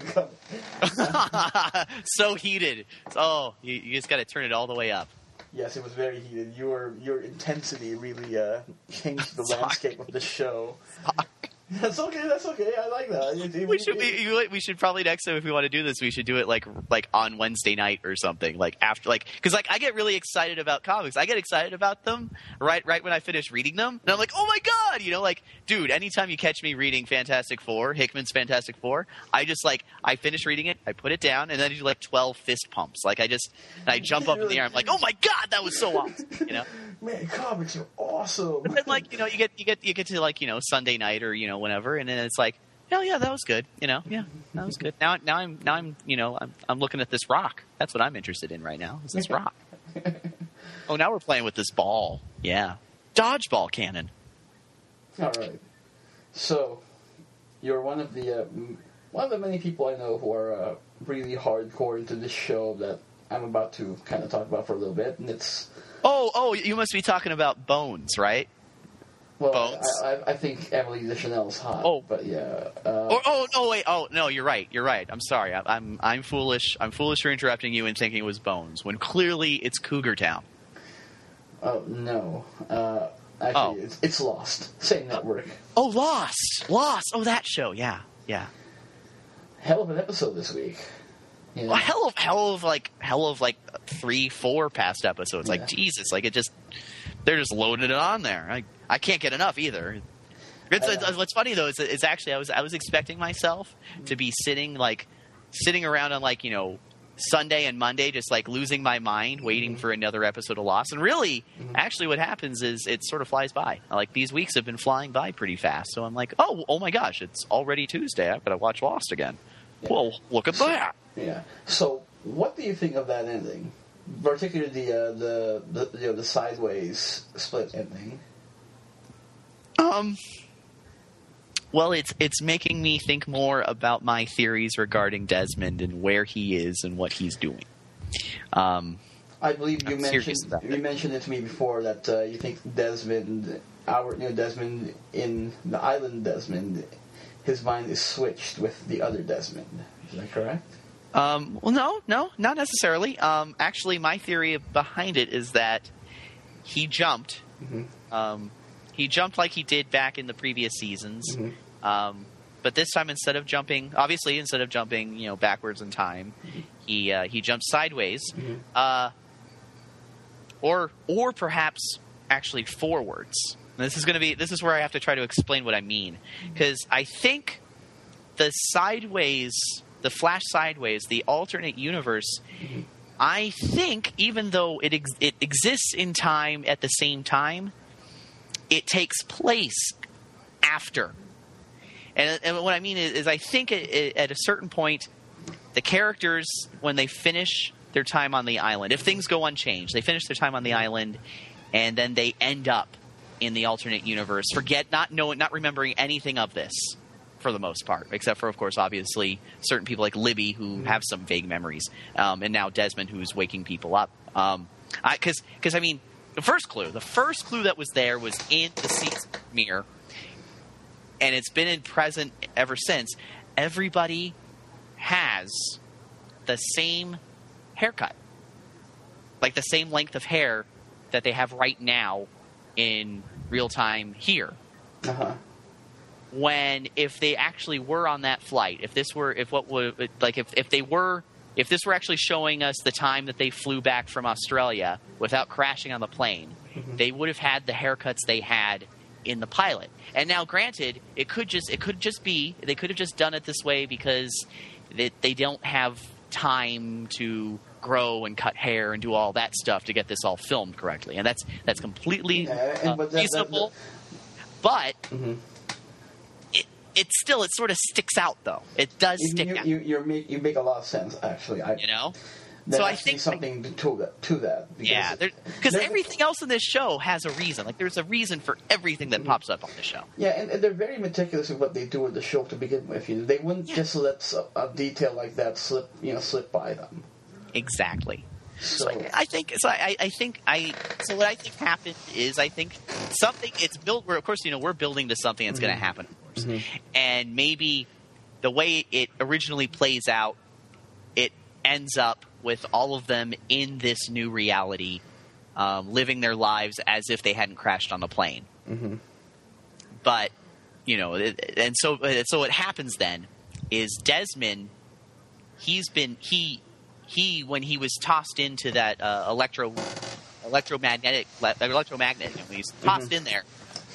Coming. So heated. Oh, you just got to turn it all the way up. Yes, it was very heated. Your intensity really changed the landscape of the show. That's okay. I like that. We should probably next time if we want to do this, we should do it like on Wednesday night or something. Because I get really excited about comics. I get excited about them right when I finish reading them, and I'm like, oh my God, dude. Anytime you catch me reading Fantastic Four, Hickman's Fantastic Four, I just I finish reading it, I put it down, and then I do 12 fist pumps. I jump up in the air. I'm like, oh my God, that was so awesome. Man, comics are awesome. And then you get to Sunday night or whenever, and then it's like, oh yeah, that was good. Yeah, that was good. Now I'm looking at this rock. That's what I'm interested in right now. Is this rock? Oh, now we're playing with this ball. Yeah, dodgeball cannon. All right. So, you're one of the many people I know who are really hardcore into this show that I'm about to kind of talk about for a little bit, and it's. Oh, you must be talking about Bones, right? Well, I think Emily Deschanel's hot. Oh, but yeah. No, you're right. I'm sorry. I'm foolish. I'm foolish for interrupting you and thinking it was Bones when clearly it's Cougar Town. Oh no. Actually, it's Lost. Same network. Oh, Lost. Oh, that show. Yeah. Hell of an episode this week. A hell of 3-4 past episodes. Yeah. Jesus, they're just loading it on there. I can't get enough either. What's funny though is actually I was expecting myself to be sitting around on Sunday and Monday just losing my mind waiting for another episode of Lost. And really, actually what happens is it sort of flies by. These weeks have been flying by pretty fast. So I'm like, oh my gosh, it's already Tuesday. I've got to watch Lost again. Yeah. Well, look at that. Yeah. So, what do you think of that ending? Particularly the sideways split ending. Well, it's making me think more about my theories regarding Desmond and where he is and what he's doing. I believe you mentioned it to me before that you think Desmond, Desmond in the island Desmond, his mind is switched with the other Desmond. Is that correct? Well, no, not necessarily. Actually, my theory behind it is that he jumped. Mm-hmm. He jumped like he did back in the previous seasons. Mm-hmm. But this time, instead of jumping backwards in time, mm-hmm. he jumped sideways, mm-hmm. Or perhaps actually forwards. And this is where I have to try to explain what I mean, because I think the Flash sideways, the alternate universe. Mm-hmm. I think even though it exists in time at the same time, it takes place after. And what I mean is I think at a certain point, the characters, when they finish their time on the island, if things go unchanged, they finish their time on the island, and then they end up in the alternate universe forget, not remembering anything of this for the most part, except for, of course, obviously certain people like Libby who have some vague memories, and now Desmond who's waking people up. Because I mean, the first clue that was there was in the season premiere, and it's been in present ever since. Everybody has the same haircut, like the same length of hair that they have right now in real time here. When if they actually were on that flight, if this were actually showing us the time that they flew back from Australia without crashing on the plane, they would have had the haircuts they had in the pilot. And now, granted, it could just be they could have just done it this way because they don't have time to grow and cut hair and do all that stuff to get this all filmed correctly, and that's completely reasonable. But it sort of sticks out, though. It does stick out. You make a lot of sense, actually. There's so I think something to that. Because everything else in this show has a reason. Like, there's a reason for everything that pops up on the show. Yeah, and they're very meticulous with what they do with the show to begin with. They wouldn't just let a detail like that slip by them. Exactly. So what I think happened is something it's built where, of course, we're building to something that's going to happen, of course. And maybe the way it originally plays out, it ends up with all of them in this new reality, living their lives as if they hadn't crashed on a plane. But so what happens then is Desmond, when he was tossed into that electromagnet, when he's tossed in there,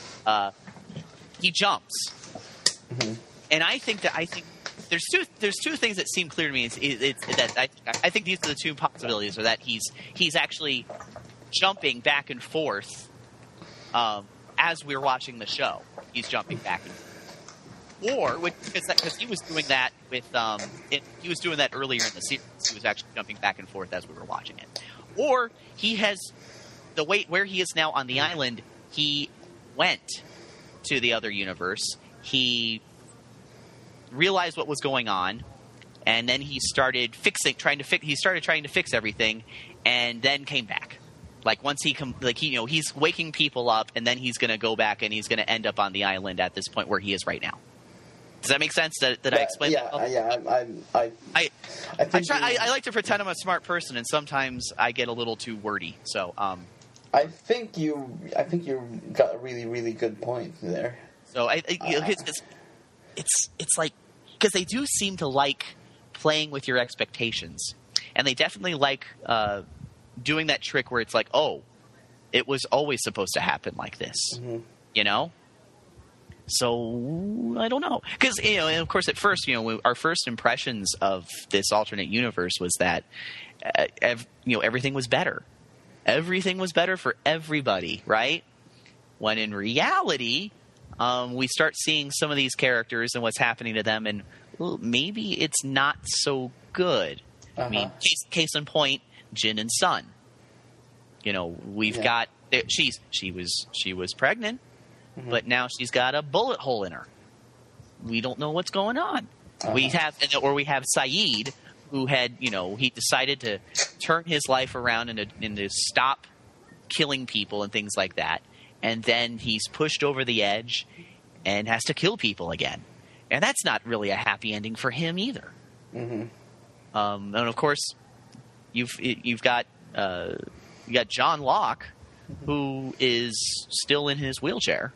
he jumps. And I think there's two things that seem clear to me. I think these are the two possibilities, or that he's actually jumping back and forth as we're watching the show. He's jumping back and forth. Or because he was doing that he was doing that earlier in the series. He was actually jumping back and forth as we were watching it. Or he has where he is now on the island. He went to the other universe. He realized what was going on, and then he started trying to fix everything, and then came back. Like once he's waking people up, and then he's going to go back and he's going to end up on the island at this point where he is right now. Does that make sense? Did I explain that? I like to pretend I'm a smart person, and sometimes I get a little too wordy. So I think you got a really, really good point there. So it's like, because they do seem to like playing with your expectations, and they definitely like doing that trick where it's like, oh, it was always supposed to happen like this, So I don't know, because and of course at first, our first impressions of this alternate universe was that everything was better. Everything was better for everybody, right? When in reality, we start seeing some of these characters and what's happening to them, and maybe it's not so good. I mean, case in point, Jin and Sun. We've got she was pregnant. But now she's got a bullet hole in her. We don't know what's going on. We have Sayid, who had, he decided to turn his life around and to stop killing people and things like that. And then he's pushed over the edge and has to kill people again. And that's not really a happy ending for him either. And of course, you've got John Locke, who is still in his wheelchair.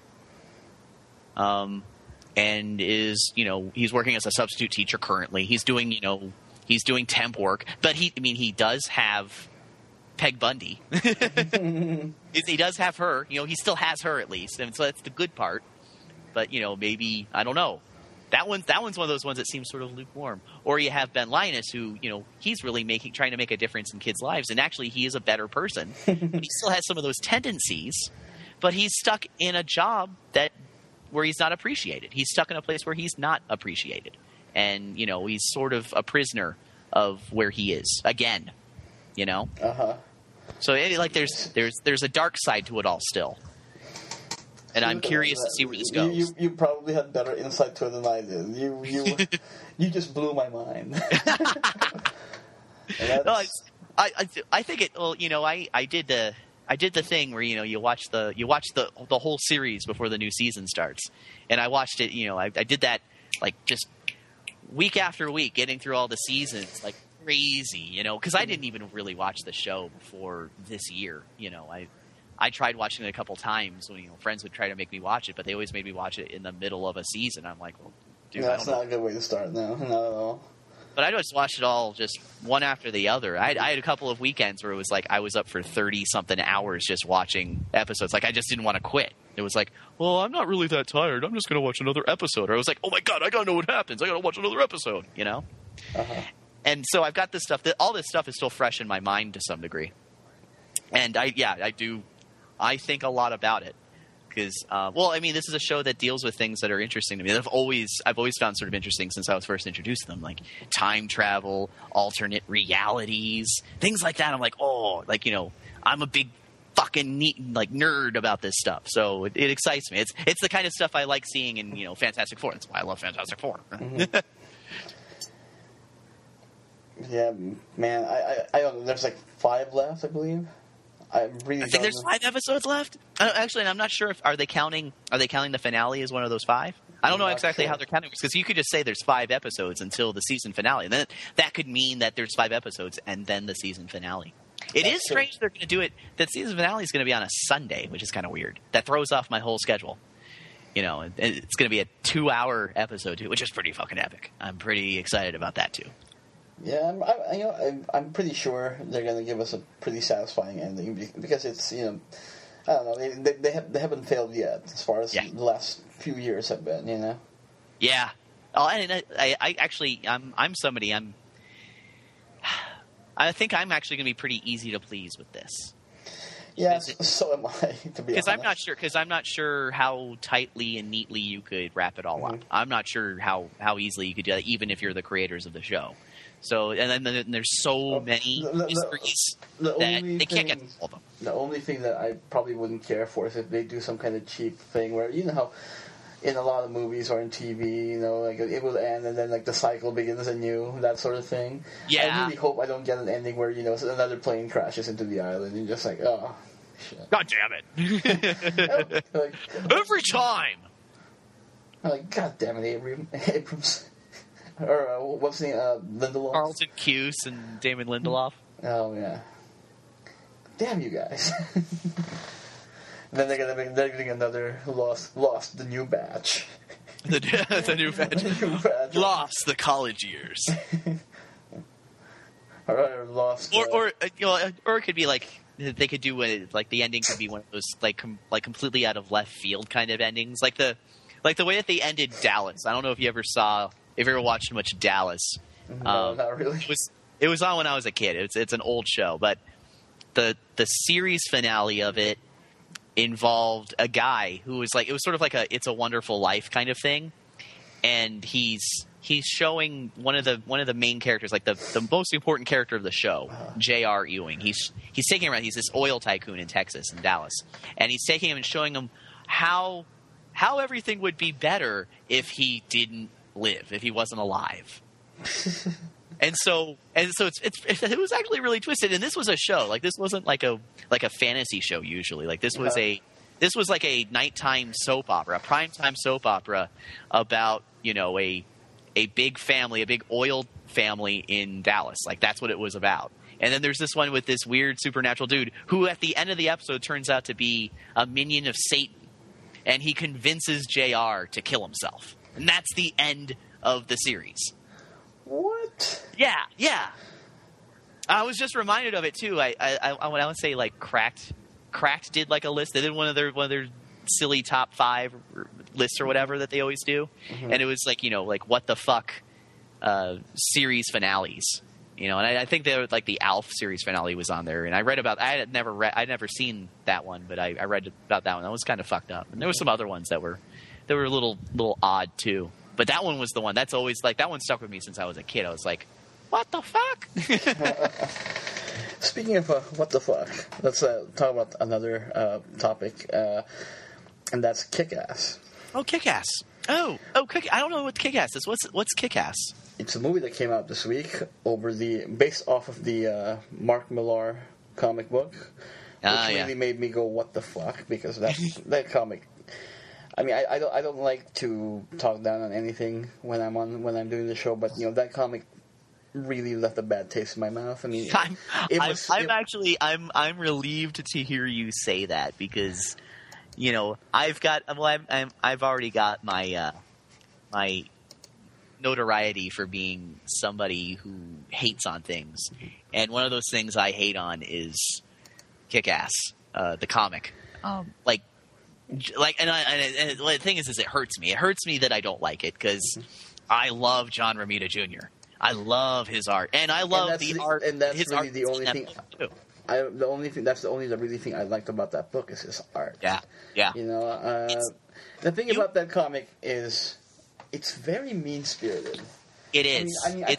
And is, he's working as a substitute teacher currently. He's doing temp work, but he does have Peg Bundy. He does have her, he still has her at least. And so that's the good part. But, maybe, I don't know. That one's one of those ones that seems sort of lukewarm. Or you have Ben Linus, who, he's really trying to make a difference in kids' lives. And actually he is a better person, but he still has some of those tendencies, but he's stuck in a job where he's not appreciated. He's stuck in a place where he's not appreciated. And, he's sort of a prisoner of where he is again, So there's a dark side to it all still. and I'm curious to see where this goes. You probably had better insight to it than I did. You just blew my mind. No, I think it. Well, I did the thing where you watch the whole series before the new season starts, and I watched it. I did that like just week after week, getting through all the seasons like crazy. Because I didn't even really watch the show before this year. I tried watching it a couple times when friends would try to make me watch it, but they always made me watch it in the middle of a season. I'm like, well, dude, that's not a good way to start. No, not at all. But I just watched it all just one after the other. I had a couple of weekends where it was like I was up for 30-something hours just watching episodes. Like I just didn't want to quit. It was like, well, I'm not really that tired. I'm just going to watch another episode. Or I was like, oh my God, I got to know what happens. I got to watch another episode, Uh-huh. And so I've got this stuff. All this stuff is still fresh in my mind to some degree. And I think a lot about it. Because, this is a show that deals with things that are interesting to me. I've always found sort of interesting since I was first introduced to them, like time travel, alternate realities, things like that. I'm like, I'm a big fucking nerd about this stuff, so it excites me. It's the kind of stuff I like seeing in Fantastic Four. That's why I love Fantastic Four. Mm-hmm. Yeah, man. I don't know. There's like 5 left, I believe. I think there's 5 episodes left. Actually, I'm not sure if are they counting the finale as one of those 5. I don't know exactly how they're counting, because you could just say there's 5 episodes until the season finale, and then that could mean that there's 5 episodes and then the season finale. It is strange they're going to do it. That season finale is going to be on a Sunday, which is kind of weird. That throws off my whole schedule. And it's going to be a 2-hour episode too, which is pretty fucking epic. I'm pretty excited about that too. Yeah, I'm pretty sure they're going to give us a pretty satisfying ending, because it's I don't know, they haven't failed yet as far as the last few years have been. Yeah. Oh, and I actually I think I'm actually going to be pretty easy to please with this. Yeah, so am I. To be honest, because I'm not sure how tightly and neatly you could wrap it all up. I'm not sure how easily you could do that, even if you're the creators of the show. So, and then there's so many mysteries that they can't get to all of them. The only thing that I probably wouldn't care for is if they do some kind of cheap thing where, how in a lot of movies or in TV, like it will end and then like the cycle begins anew, that sort of thing. Yeah. I really hope I don't get an ending where, another plane crashes into the island and you're just like, oh, shit. God damn it. Every time. I'm like, God damn it, Abrams. Or what's the name? Lindelof? Carlton Cuse and Damon Lindelof. Oh yeah. Damn you guys. Then they're getting another lost the new batch. the new batch. Lost the college years. or lost. Or it could be like they could do like the ending could be one of those like completely out of left field kind of endings, like the way that they ended Dallas. I don't know if you ever watched much Dallas. No, not really. It was on when I was a kid. It's an old show, but the series finale of it involved a guy who was like, it was sort of like a It's a Wonderful Life kind of thing, and he's showing one of the main characters, like the most important character of the show, J.R. Ewing. He's taking him around. He's this oil tycoon in Texas, in Dallas, and he's taking him and showing him how everything would be better if he didn't live, if he wasn't alive. And so it was actually really twisted. And this was a show. Like, this wasn't like a fantasy show usually. Like, this was like a nighttime soap opera, a primetime soap opera about, a big family, a big oil family in Dallas. Like, that's what it was about. And then there's this one with this weird supernatural dude who at the end of the episode turns out to be a minion of Satan. And he convinces JR to kill himself. And that's the end of the series. What? Yeah. I was just reminded of it too. I would say like Cracked did like a list. They did one of their silly top 5 lists or whatever that they always do, and it was like like what the fuck series finales. And I think they were like the Alf series finale was on there, and I read about. I'd never seen that one, but I read about that one. That was kind of fucked up, and there were some other ones that were a little odd too. But that one was the one that's always like that one stuck with me since I was a kid. I was like, what the fuck? Speaking of what the fuck, let's talk about another topic. and that's Kick-Ass. Oh, Kick-Ass. I don't know what Kick-Ass is. What's Kick-Ass? It's a movie that came out this week based off of the Mark Millar comic book, which really made me go, "What the fuck?" Because that comic. I mean, I don't like to talk down on anything when I'm doing the show, but that comic really left a bad taste in my mouth. I mean, I'm relieved to hear you say that because, I've already got my my notoriety for being somebody who hates on things, and one of those things I hate on is Kick-Ass, the comic. And the thing is it hurts me. It hurts me that I don't like it because I love John Romita Jr. I love his art, and I love the art. And that's his really art the only thing. That's the only really thing I liked about that book is his art. Yeah. The thing about that comic is it's very mean-spirited. It is. I mean,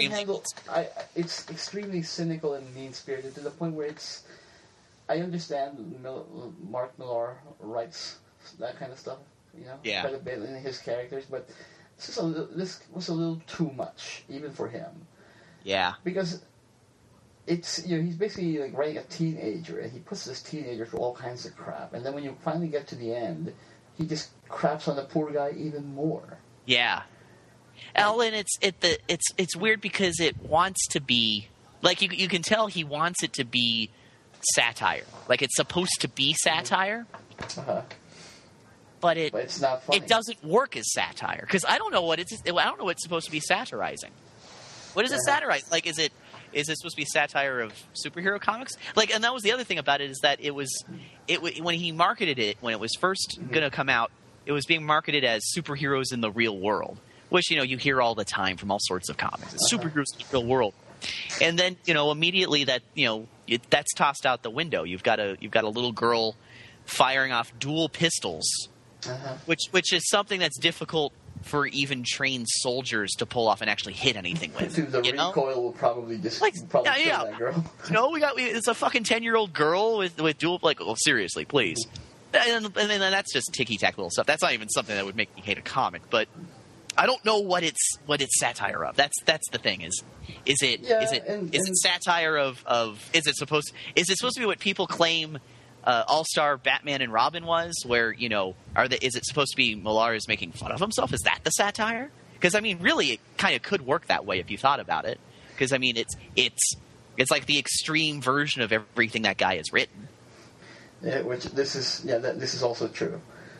it's extremely cynical and mean-spirited to the point where I understand Mark Millar writes that kind of stuff, quite a bit in his characters, but this was a little too much, even for him. Yeah. Because it's he's basically like writing a teenager, and he puts this teenager through all kinds of crap, and then when you finally get to the end, he just craps on the poor guy even more. Yeah. Ellen, it's weird because it wants to be like you can tell he wants it to be satire. Like it's supposed to be satire. Uh-huh. But it's not funny. It doesn't work as satire because I don't know what it's supposed to be satirizing. What is it satirize? Like is it supposed to be satire of superhero comics? Like, and that was the other thing about it is that it when he marketed it when it was first going to come out, it was being marketed as superheroes in the real world, which you hear all the time from all sorts of comics. It's superheroes in the real world, and then immediately that that's tossed out the window. You've got a little girl firing off dual pistols. Uh-huh. Which is something that's difficult for even trained soldiers to pull off and actually hit anything with. The recoil will probably kill that girl. It's a fucking 10-year-old girl with dual seriously, please. And then that's just ticky-tack little stuff. That's not even something that would make me hate a comic, but I don't know what it's satire of. That's the thing is it satire of is it supposed to be what people claim All-Star Batman and Robin was, where is it supposed to be Millar is making fun of himself? Is that the satire? Because I mean, really, it kind of could work that way if you thought about it. Because I mean, it's like the extreme version of everything that guy has written. Yeah, this is also true.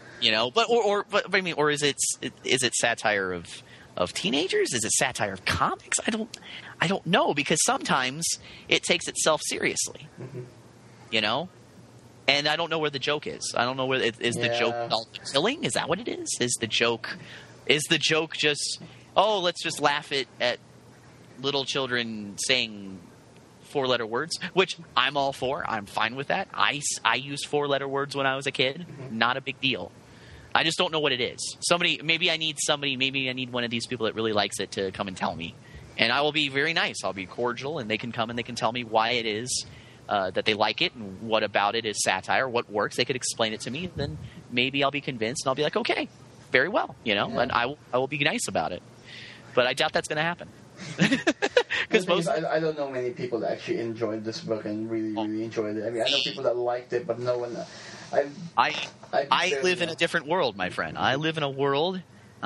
Or is it satire of teenagers? Is it satire of comics? I don't know because sometimes it takes itself seriously. Mm-hmm. And I don't know where the joke is. I don't know where is the joke all the killing? Is that what it is? Is the joke just let's just laugh at little children saying 4-letter words, which I'm all for. I'm fine with that. I used 4-letter words when I was a kid. Mm-hmm. Not a big deal. I just don't know what it is. Maybe I need one of these people that really likes it to come and tell me. And I will be very nice. I'll be cordial, and they can come and they can tell me why it is that they like it and what about it is satire, what works. They could explain it to me. Then maybe I'll be convinced, and I'll be like, okay, very well, and I will be nice about it. But I doubt that's going to happen. Because I don't know many people that actually enjoyed this book and really enjoyed it. I mean, I know people that liked it, but no one. I live in a different world, my friend. I live in a world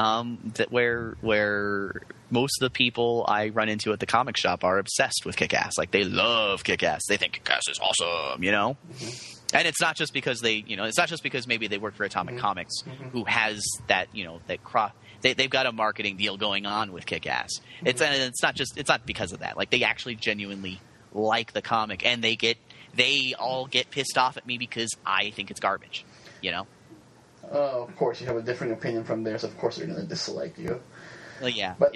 where most of the people I run into at the comic shop are obsessed with Kick-Ass. Like they love Kick-Ass. They think Kick-Ass is awesome, Mm-hmm. And it's not just because it's not just because maybe they work for Atomic mm-hmm. Comics, mm-hmm. who has that, they've got a marketing deal going on with Kick-Ass. Mm-hmm. It's not because of that. Like they actually genuinely like the comic, and they all get pissed off at me because I think it's garbage, Of course, you have a different opinion from theirs. Of course, they're going to dislike you. Well, yeah, but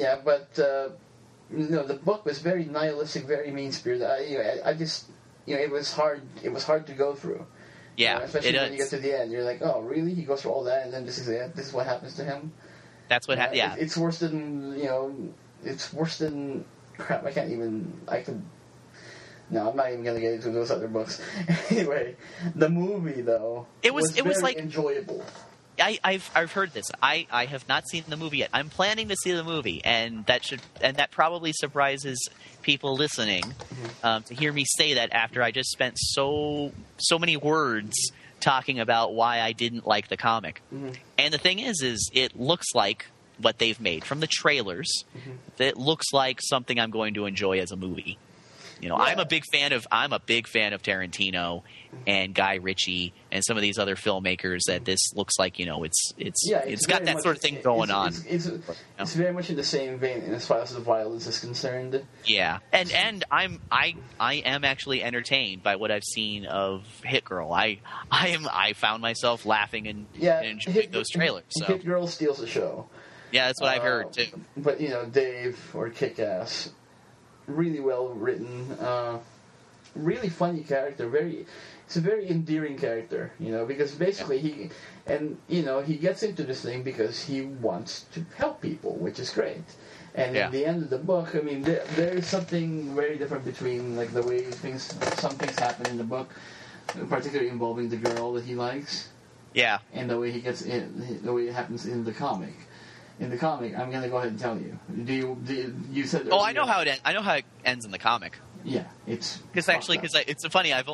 the book was very nihilistic, very mean-spirited. I just, it was hard. It was hard to go through. Yeah, especially when you get to the end, you're like, oh, really? He goes through all that, and then this is what happens to him. That's what happened. Yeah, it's worse than It's worse than crap. No, I'm not even gonna get into those other books. Anyway, the movie though it was very like enjoyable. I've heard this. I have not seen the movie yet. I'm planning to see the movie, and that probably surprises people listening to hear me say that after I just spent so many words talking about why I didn't like the comic. And the thing is it looks like what they've made from the trailers. It looks like something I'm going to enjoy as a movie. You know, yeah. I'm a big fan of Tarantino and Guy Ritchie and some of these other filmmakers. That this looks like, you know, it's got that sort of thing going on. It's very much in the same vein as far as the violence is concerned. Yeah, and I am actually entertained by what I've seen of Hit Girl. I found myself laughing and enjoying those trailers. So. Hit Girl steals the show. Yeah, that's what I've heard too. But you know, Dave or Kick-Ass. Really well written, really funny character. It's a very endearing character, you know, because basically he gets into this thing because he wants to help people, which is great. And at the end of the book, I mean, there is something very different between like the way some things happen in the book, particularly involving the girl that he likes. Yeah. And the way the way it happens in the comic. In the comic, I'm going to go ahead and tell you. You said? Oh, I know how it ends in the comic. Yeah, it's because it's funny. I've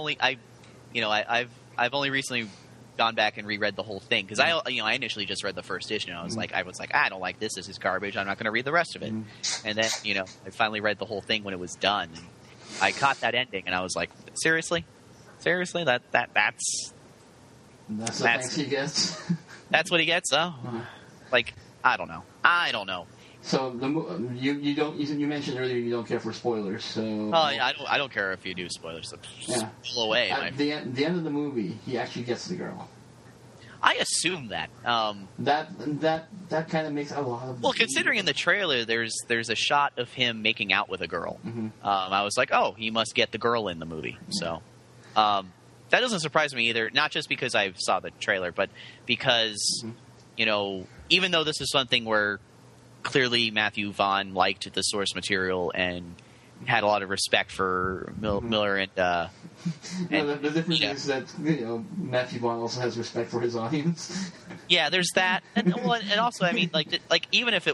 only recently gone back and reread the whole thing because I initially just read the first issue and I was like I don't like this. This is garbage. I'm not going to read the rest of it. And then I finally read the whole thing when it was done. And I caught that ending and I was like, seriously, that's the thanks he gets. That's what he gets. Oh, like. I don't know. So you mentioned earlier you don't care for spoilers. So yeah, I don't care if you do spoilers. So pull away. At the end of the movie, he actually gets the girl. I assume that. That kind of makes a lot of. Well, considering in the trailer there's a shot of him making out with a girl. I was like, oh, he must get the girl in the movie. So that doesn't surprise me either. Not just because I saw the trailer, but because even though this is something where clearly Matthew Vaughn liked the source material and had a lot of respect for Miller and the difference is that Matthew Vaughn also has respect for his audience. Yeah, there's that, and also I mean like even if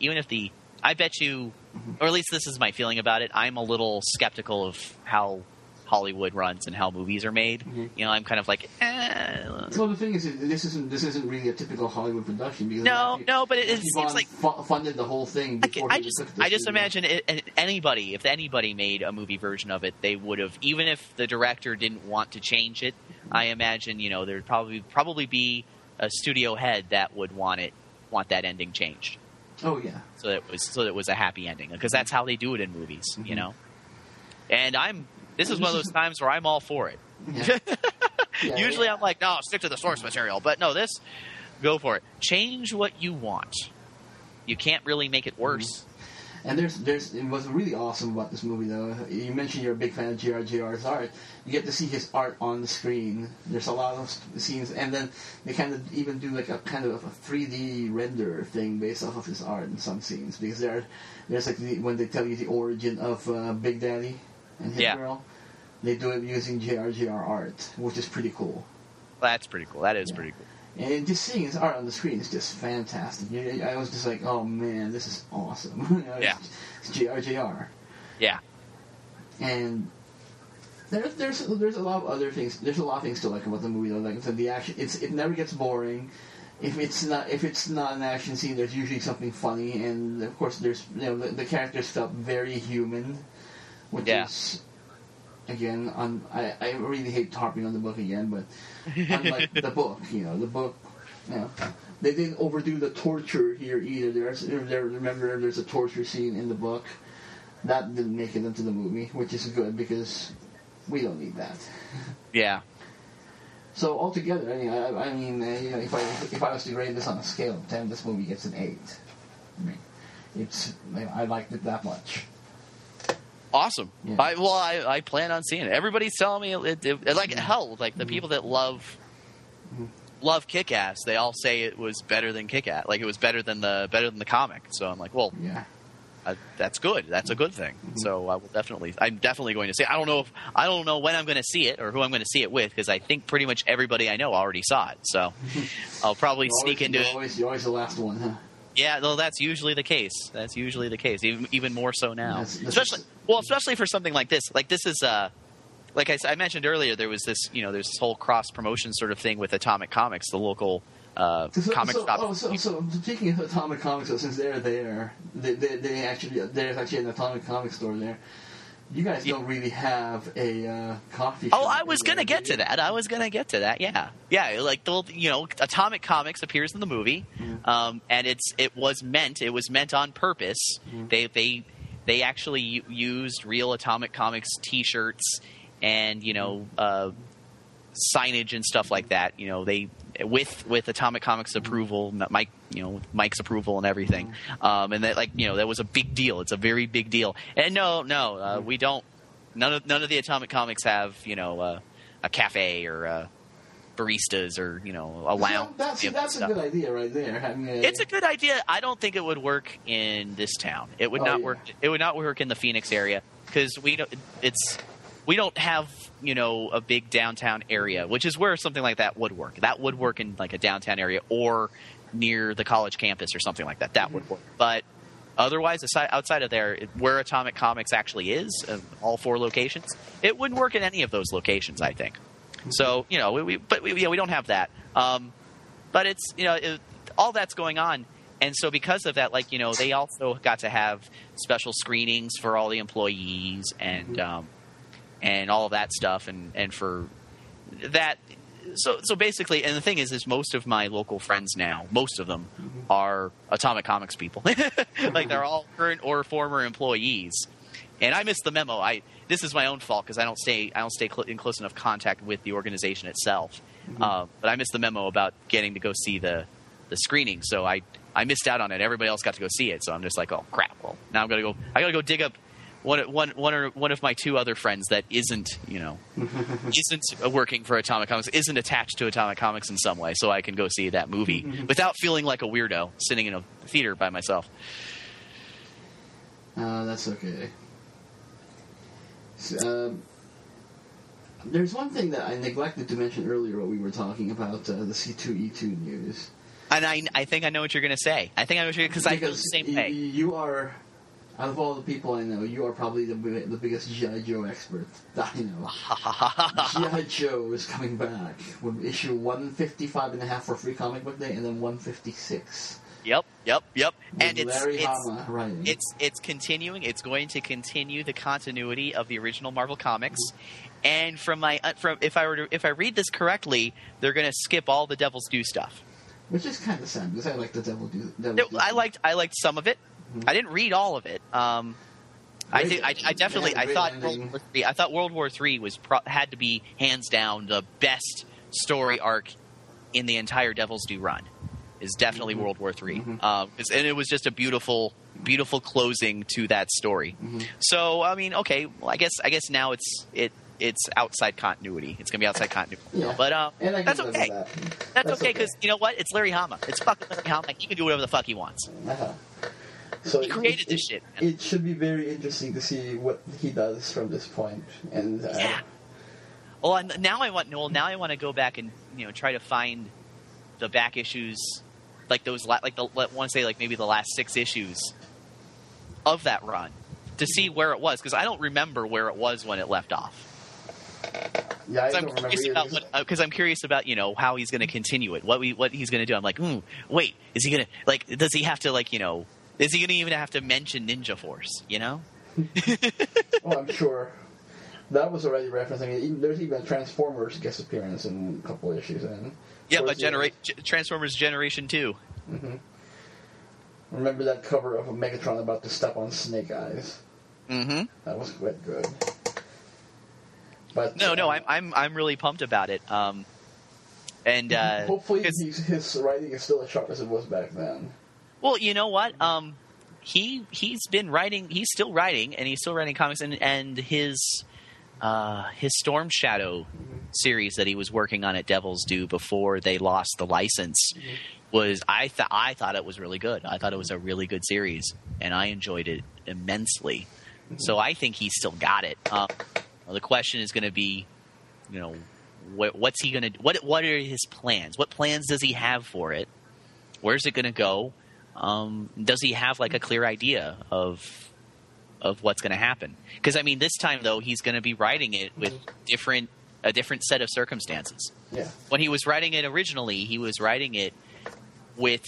I bet you, or at least this is my feeling about it, I'm a little skeptical of how Hollywood runs and how movies are made. I'm kind of like, Well, the thing is, this isn't really a typical Hollywood production because but it seems like funded the whole thing. Before I just imagine if anybody made a movie version of it, they would have, even if the director didn't want to change it. I imagine there'd probably be a studio head that would want that ending changed. Oh yeah. So it was a happy ending because that's how they do it in movies, And This is one of those times where I'm all for it. Yeah. Usually I'm like, no, stick to the source material. But no, go for it. Change what you want. You can't really make it worse. And what's really awesome about this movie, though, you mentioned you're a big fan of JRJR's art. You get to see his art on the screen. There's a lot of scenes, and then they kind of even do like a kind of a 3D render thing based off of his art in some scenes. Because there's like when they tell you the origin of Big Daddy and Hit Girl, they do it using JRJR art, which is pretty cool. That's pretty cool. That is pretty cool. And just seeing his art on the screen is just fantastic. I was just like, oh man, this is awesome. It's JRJR. Yeah. And there's a lot of other things. There's a lot of things to like about the movie though. Like I said, the action, it never gets boring. If it's not an action scene, there's usually something funny, and of course there's the characters felt very human. Which is, again, I really hate harping on the book again, but unlike the book, they didn't overdo the torture here either. Remember, there's a torture scene in the book. That didn't make it into the movie, which is good because we don't need that. Yeah. So altogether, I mean, if I was to grade this on a scale of 10, this movie gets an 8. I liked it that much. Awesome. Yeah. I plan on seeing it. Everybody's telling me the people that love Kick-Ass, they all say it was better than Kick-Ass. Like it was better than the comic. So I'm like, well, that's good. That's a good thing. So I'm definitely going to see it. I don't know when I'm going to see it or who I'm going to see it with, because I think pretty much everybody I know already saw it. So I'll probably sneak into it. You're always the last one, huh? Yeah, well, that's usually the case. Even more so now. Especially for something like this. Like this is like I mentioned earlier, there's this whole cross promotion sort of thing with Atomic Comics, the local comic shop. So speaking of Atomic Comics, since they're there, there's actually an Atomic Comics store there. You guys don't really have a coffee shop. Oh, I was going to get to that. Yeah. Yeah, like Atomic Comics appears in the movie. And it was meant on purpose. They actually used real Atomic Comics T-shirts and signage and stuff like that. They with Atomic Comics approval, Mike's approval and everything. And that that was a big deal. It's a very big deal. And no, we don't. None of the Atomic Comics have a cafe or baristas or a lounge. That's a good idea right there. It's a good idea. I don't think it would work in this town. It would not work. It would not work in the Phoenix area because we don't have a big downtown area, which is where something like that would work. That would work in like a downtown area or near the college campus or something like that. That would work. But otherwise, outside of there, where Atomic Comics actually is, all 4 locations, it wouldn't work in any of those locations, I think. So we don't have that. But it's all that's going on, and so because of that, they also got to have special screenings for all the employees and all of that stuff, and for that. So basically, and the thing is most of my local friends now, most of them are Atomic Comics people. Like they're all current or former employees. And I missed the memo. This is my own fault because I don't stay in close enough contact with the organization itself. But I missed the memo about getting to go see the screening, so I missed out on it. Everybody else got to go see it, so I'm just like, oh crap. Well, now I gotta go dig up one of my 2 other friends that isn't working for Atomic Comics, isn't attached to Atomic Comics in some way, so I can go see that movie without feeling like a weirdo sitting in a theater by myself. That's okay. There's one thing that I neglected to mention earlier when we were talking about the C2E2 news. And I think I know what you're going to say. I think I know what you're because I feel the same way. You are, out of all the people I know, you are probably the biggest G.I. Joe expert that I know. G.I. Joe is coming back with issue 155.5 for Free Comic Book Day and then 156. Yep. And it's continuing. It's going to continue the continuity of the original Marvel Comics. And if I read this correctly, they're going to skip all the Devil's Due stuff. Which is kind of sad because I like the Devil's Due. I liked some of it. I didn't read all of it. I thought World War III had to be hands down the best story arc in the entire Devil's Due run. Is definitely World War III, and it was just a beautiful closing to that story. So I mean, okay, well, I guess now it's outside continuity. It's gonna be outside continuity, but that's okay. That's okay because you know what? It's Larry Hama. It's fucking Larry Hama. He can do whatever the fuck he wants. So he created this shit. Man. It should be very interesting to see what he does from this point. And yeah. Well, now I want to go back and try to find the back issues. Like those, want to say maybe the last 6 issues of that run to see where it was because I don't remember where it was when it left off. Yeah, I don't remember because I'm curious about how he's going to continue it, what he's going to do. I'm like, wait, is he going to does he have to is he going to even have to mention Ninja Force? Well, I'm sure that was already referencing. There's even a Transformers guest appearance in a couple issues in. Yeah, but Transformers Generation 2. Remember that cover of Megatron about to step on Snake Eyes? That was quite good. But no, I'm really pumped about it. And hopefully his writing is still as sharp as it was back then. Well, you know what? He's been writing. He's still writing, and he's still writing comics. And his Storm Shadow series that he was working on at Devil's Due before they lost the license was I thought it was really good. I thought it was a really good series, and I enjoyed it immensely. So I think he's still got it. The question is going to be, what's he going to? What are his plans? What plans does he have for it? Where's it going to go? Does he have like a clear idea of what's going to happen? Because I mean, this time though, he's going to be writing it with a different set of circumstances. Yeah. When he was writing it originally, he was writing it with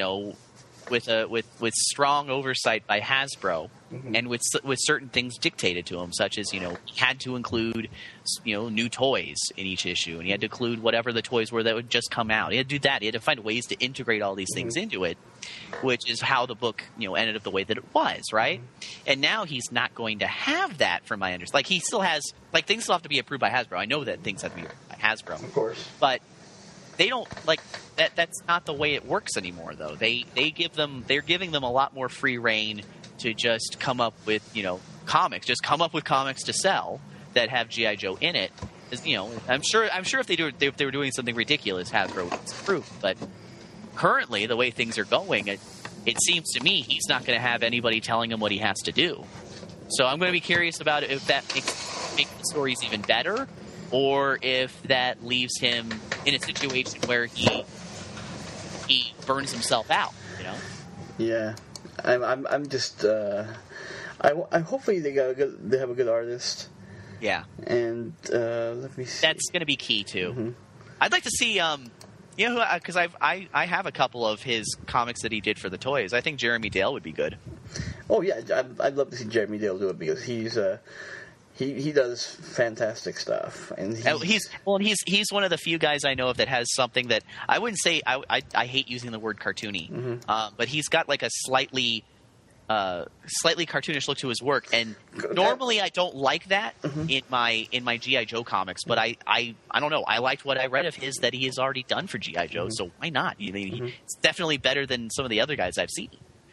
with strong oversight by Hasbro, and with certain things dictated to him, such as he had to include new toys in each issue, and he had to include whatever the toys were that would just come out. He had to do that. He had to find ways to integrate all these things into it, which is how the book ended up the way that it was, right? And now he's not going to have that, from my understanding. Like, he still has things still have to be approved by Hasbro. I know that things have to be approved by Hasbro, of course, but they don't that. That's not the way it works anymore, though. They're giving them a lot more free reign to just come up with comics, just come up with comics to sell that have G.I. Joe in it. I'm sure if they were doing something ridiculous, Hasbro would approve. But currently, the way things are going, it seems to me he's not going to have anybody telling him what he has to do. So I'm going to be curious about if that makes the stories even better, or if that leaves him in a situation where he burns himself out. Yeah, I'm just. I hopefully they have a good artist. Yeah, and let me see. That's going to be key too. I'd like to see because I have a couple of his comics that he did for the toys. I think Jeremy Dale would be good. Oh yeah, I'd love to see Jeremy Dale do it, because he's he does fantastic stuff, and he's one of the few guys I know of that has something that I wouldn't say I hate using the word cartoony, but he's got like a slightly cartoonish look to his work, and normally I don't like that in my G.I. Joe comics, but I don't know, I liked what I read of his that he has already done for G.I. Joe, so why not? It's definitely better than some of the other guys I've seen.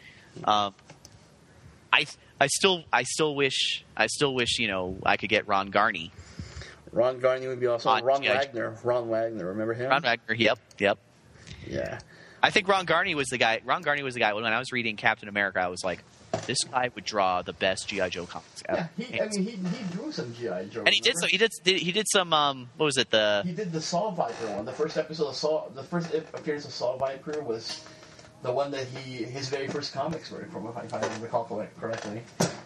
I still wish I could get Ron Garney. Ron Garney would be awesome. Ron Wagner, remember him? Ron Wagner, yep. Yeah. I think Ron Garney was the guy. Ron Garney was the guy when I was reading Captain America. I was like, this guy would draw the best G.I. Joe comics ever. Yeah, he drew some G.I. Joe. And he did some. What was it? He did the Saw Viper one. The first episode of Saw. The first appearance of Saw Viper was the one that his very first comics were from, if I recall correctly.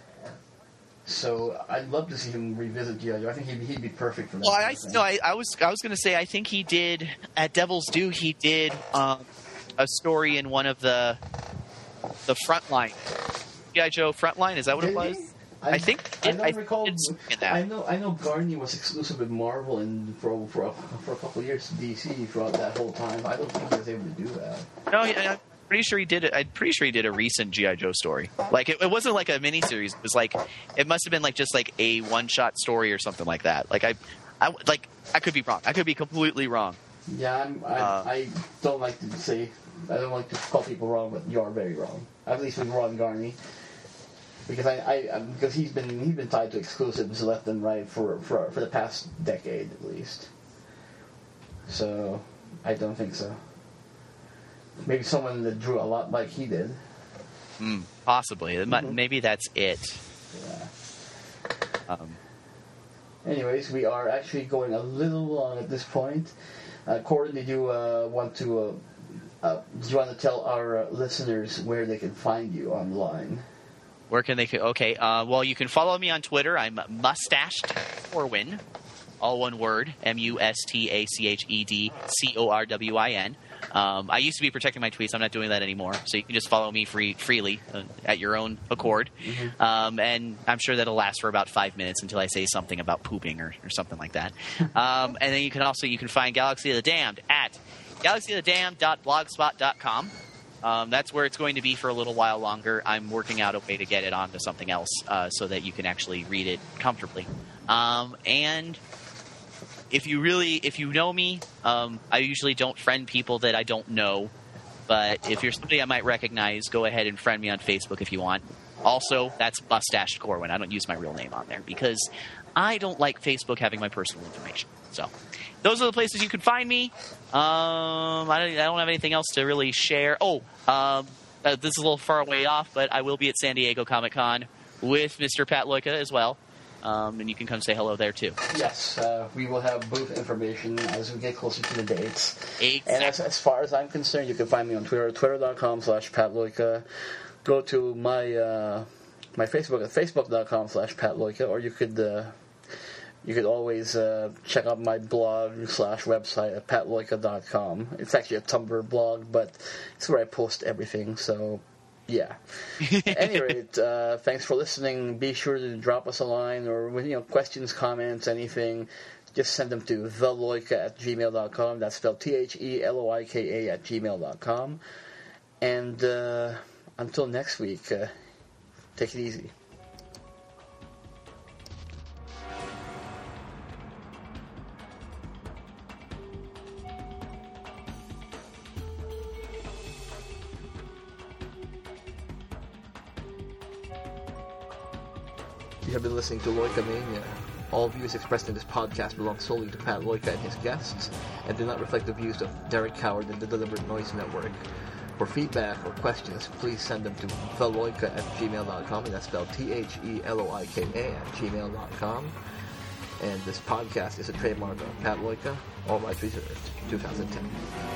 So I'd love to see him revisit G.I. Joe. I think he'd be perfect for that. Well, I was going to say, I think he did at Devil's Due. He did a story in one of the Frontline, G.I. Joe Frontline. Is that what it was? I think. I know Garney was exclusive with Marvel and for a couple of years to DC throughout that whole time. I don't think he was able to do that. No, I'm pretty sure he did it. I'm pretty sure he did a recent G.I. Joe story. Like it wasn't like a miniseries. It was like it must have been like just like a one-shot story or something like that. Like I could be wrong. I could be completely wrong. Yeah, I don't like to say. I don't like to call people wrong, but you are very wrong. At least with Ron Garney, because he's been tied to exclusives left and right for the past decade at least. So I don't think so. Maybe someone that drew a lot like he did. Possibly. Maybe that's it. Yeah. Anyways, we are actually going a little long at this point. Corin, did you want to tell our listeners where they can find you online? Where can they? Okay. Well, you can follow me on Twitter. I'm Mustached Corwin, all one word. MUSTACHED CORWIN. I used to be protecting my tweets. I'm not doing that anymore. So you can just follow me freely at your own accord. And I'm sure that'll last for about 5 minutes until I say something about pooping or something like that. And then you can find Galaxy of the Damned at galaxyofthedamned.blogspot.com. That's where it's going to be for a little while longer. I'm working out a way to get it onto something else so that you can actually read it comfortably. And if you know me, I usually don't friend people that I don't know. But if you're somebody I might recognize, go ahead and friend me on Facebook if you want. Also, that's Mustached Corwin. I don't use my real name on there because I don't like Facebook having my personal information. So those are the places you can find me. I don't have anything else to really share. This is a little far away off, but I will be at San Diego Comic-Con with Mr. Pat Loika as well. And you can come say hello there, too. Yes, we will have booth information as we get closer to the dates. Exactly. And as far as I'm concerned, you can find me on Twitter, twitter.com/PatLoika. Go to my Facebook at facebook.com/PatLoika, or you could always check out my blog/website at patloika.com. It's actually a Tumblr blog, but it's where I post everything, so yeah. At any rate, thanks for listening. Be sure to drop us a line, or questions, comments, anything. Just send them to theloika@gmail.com. That's spelled TheLoika@gmail.com. And until next week, take it easy. You have been listening to Loika Mania. All views expressed in this podcast belong solely to Pat Loika and his guests, and do not reflect the views of Derek Coward and the Deliberate Noise Network. For feedback or questions, please send them to theloika@gmail.com, and that's spelled TheLoika@gmail.com. And this podcast is a trademark of Pat Loika, all rights reserved, 2010.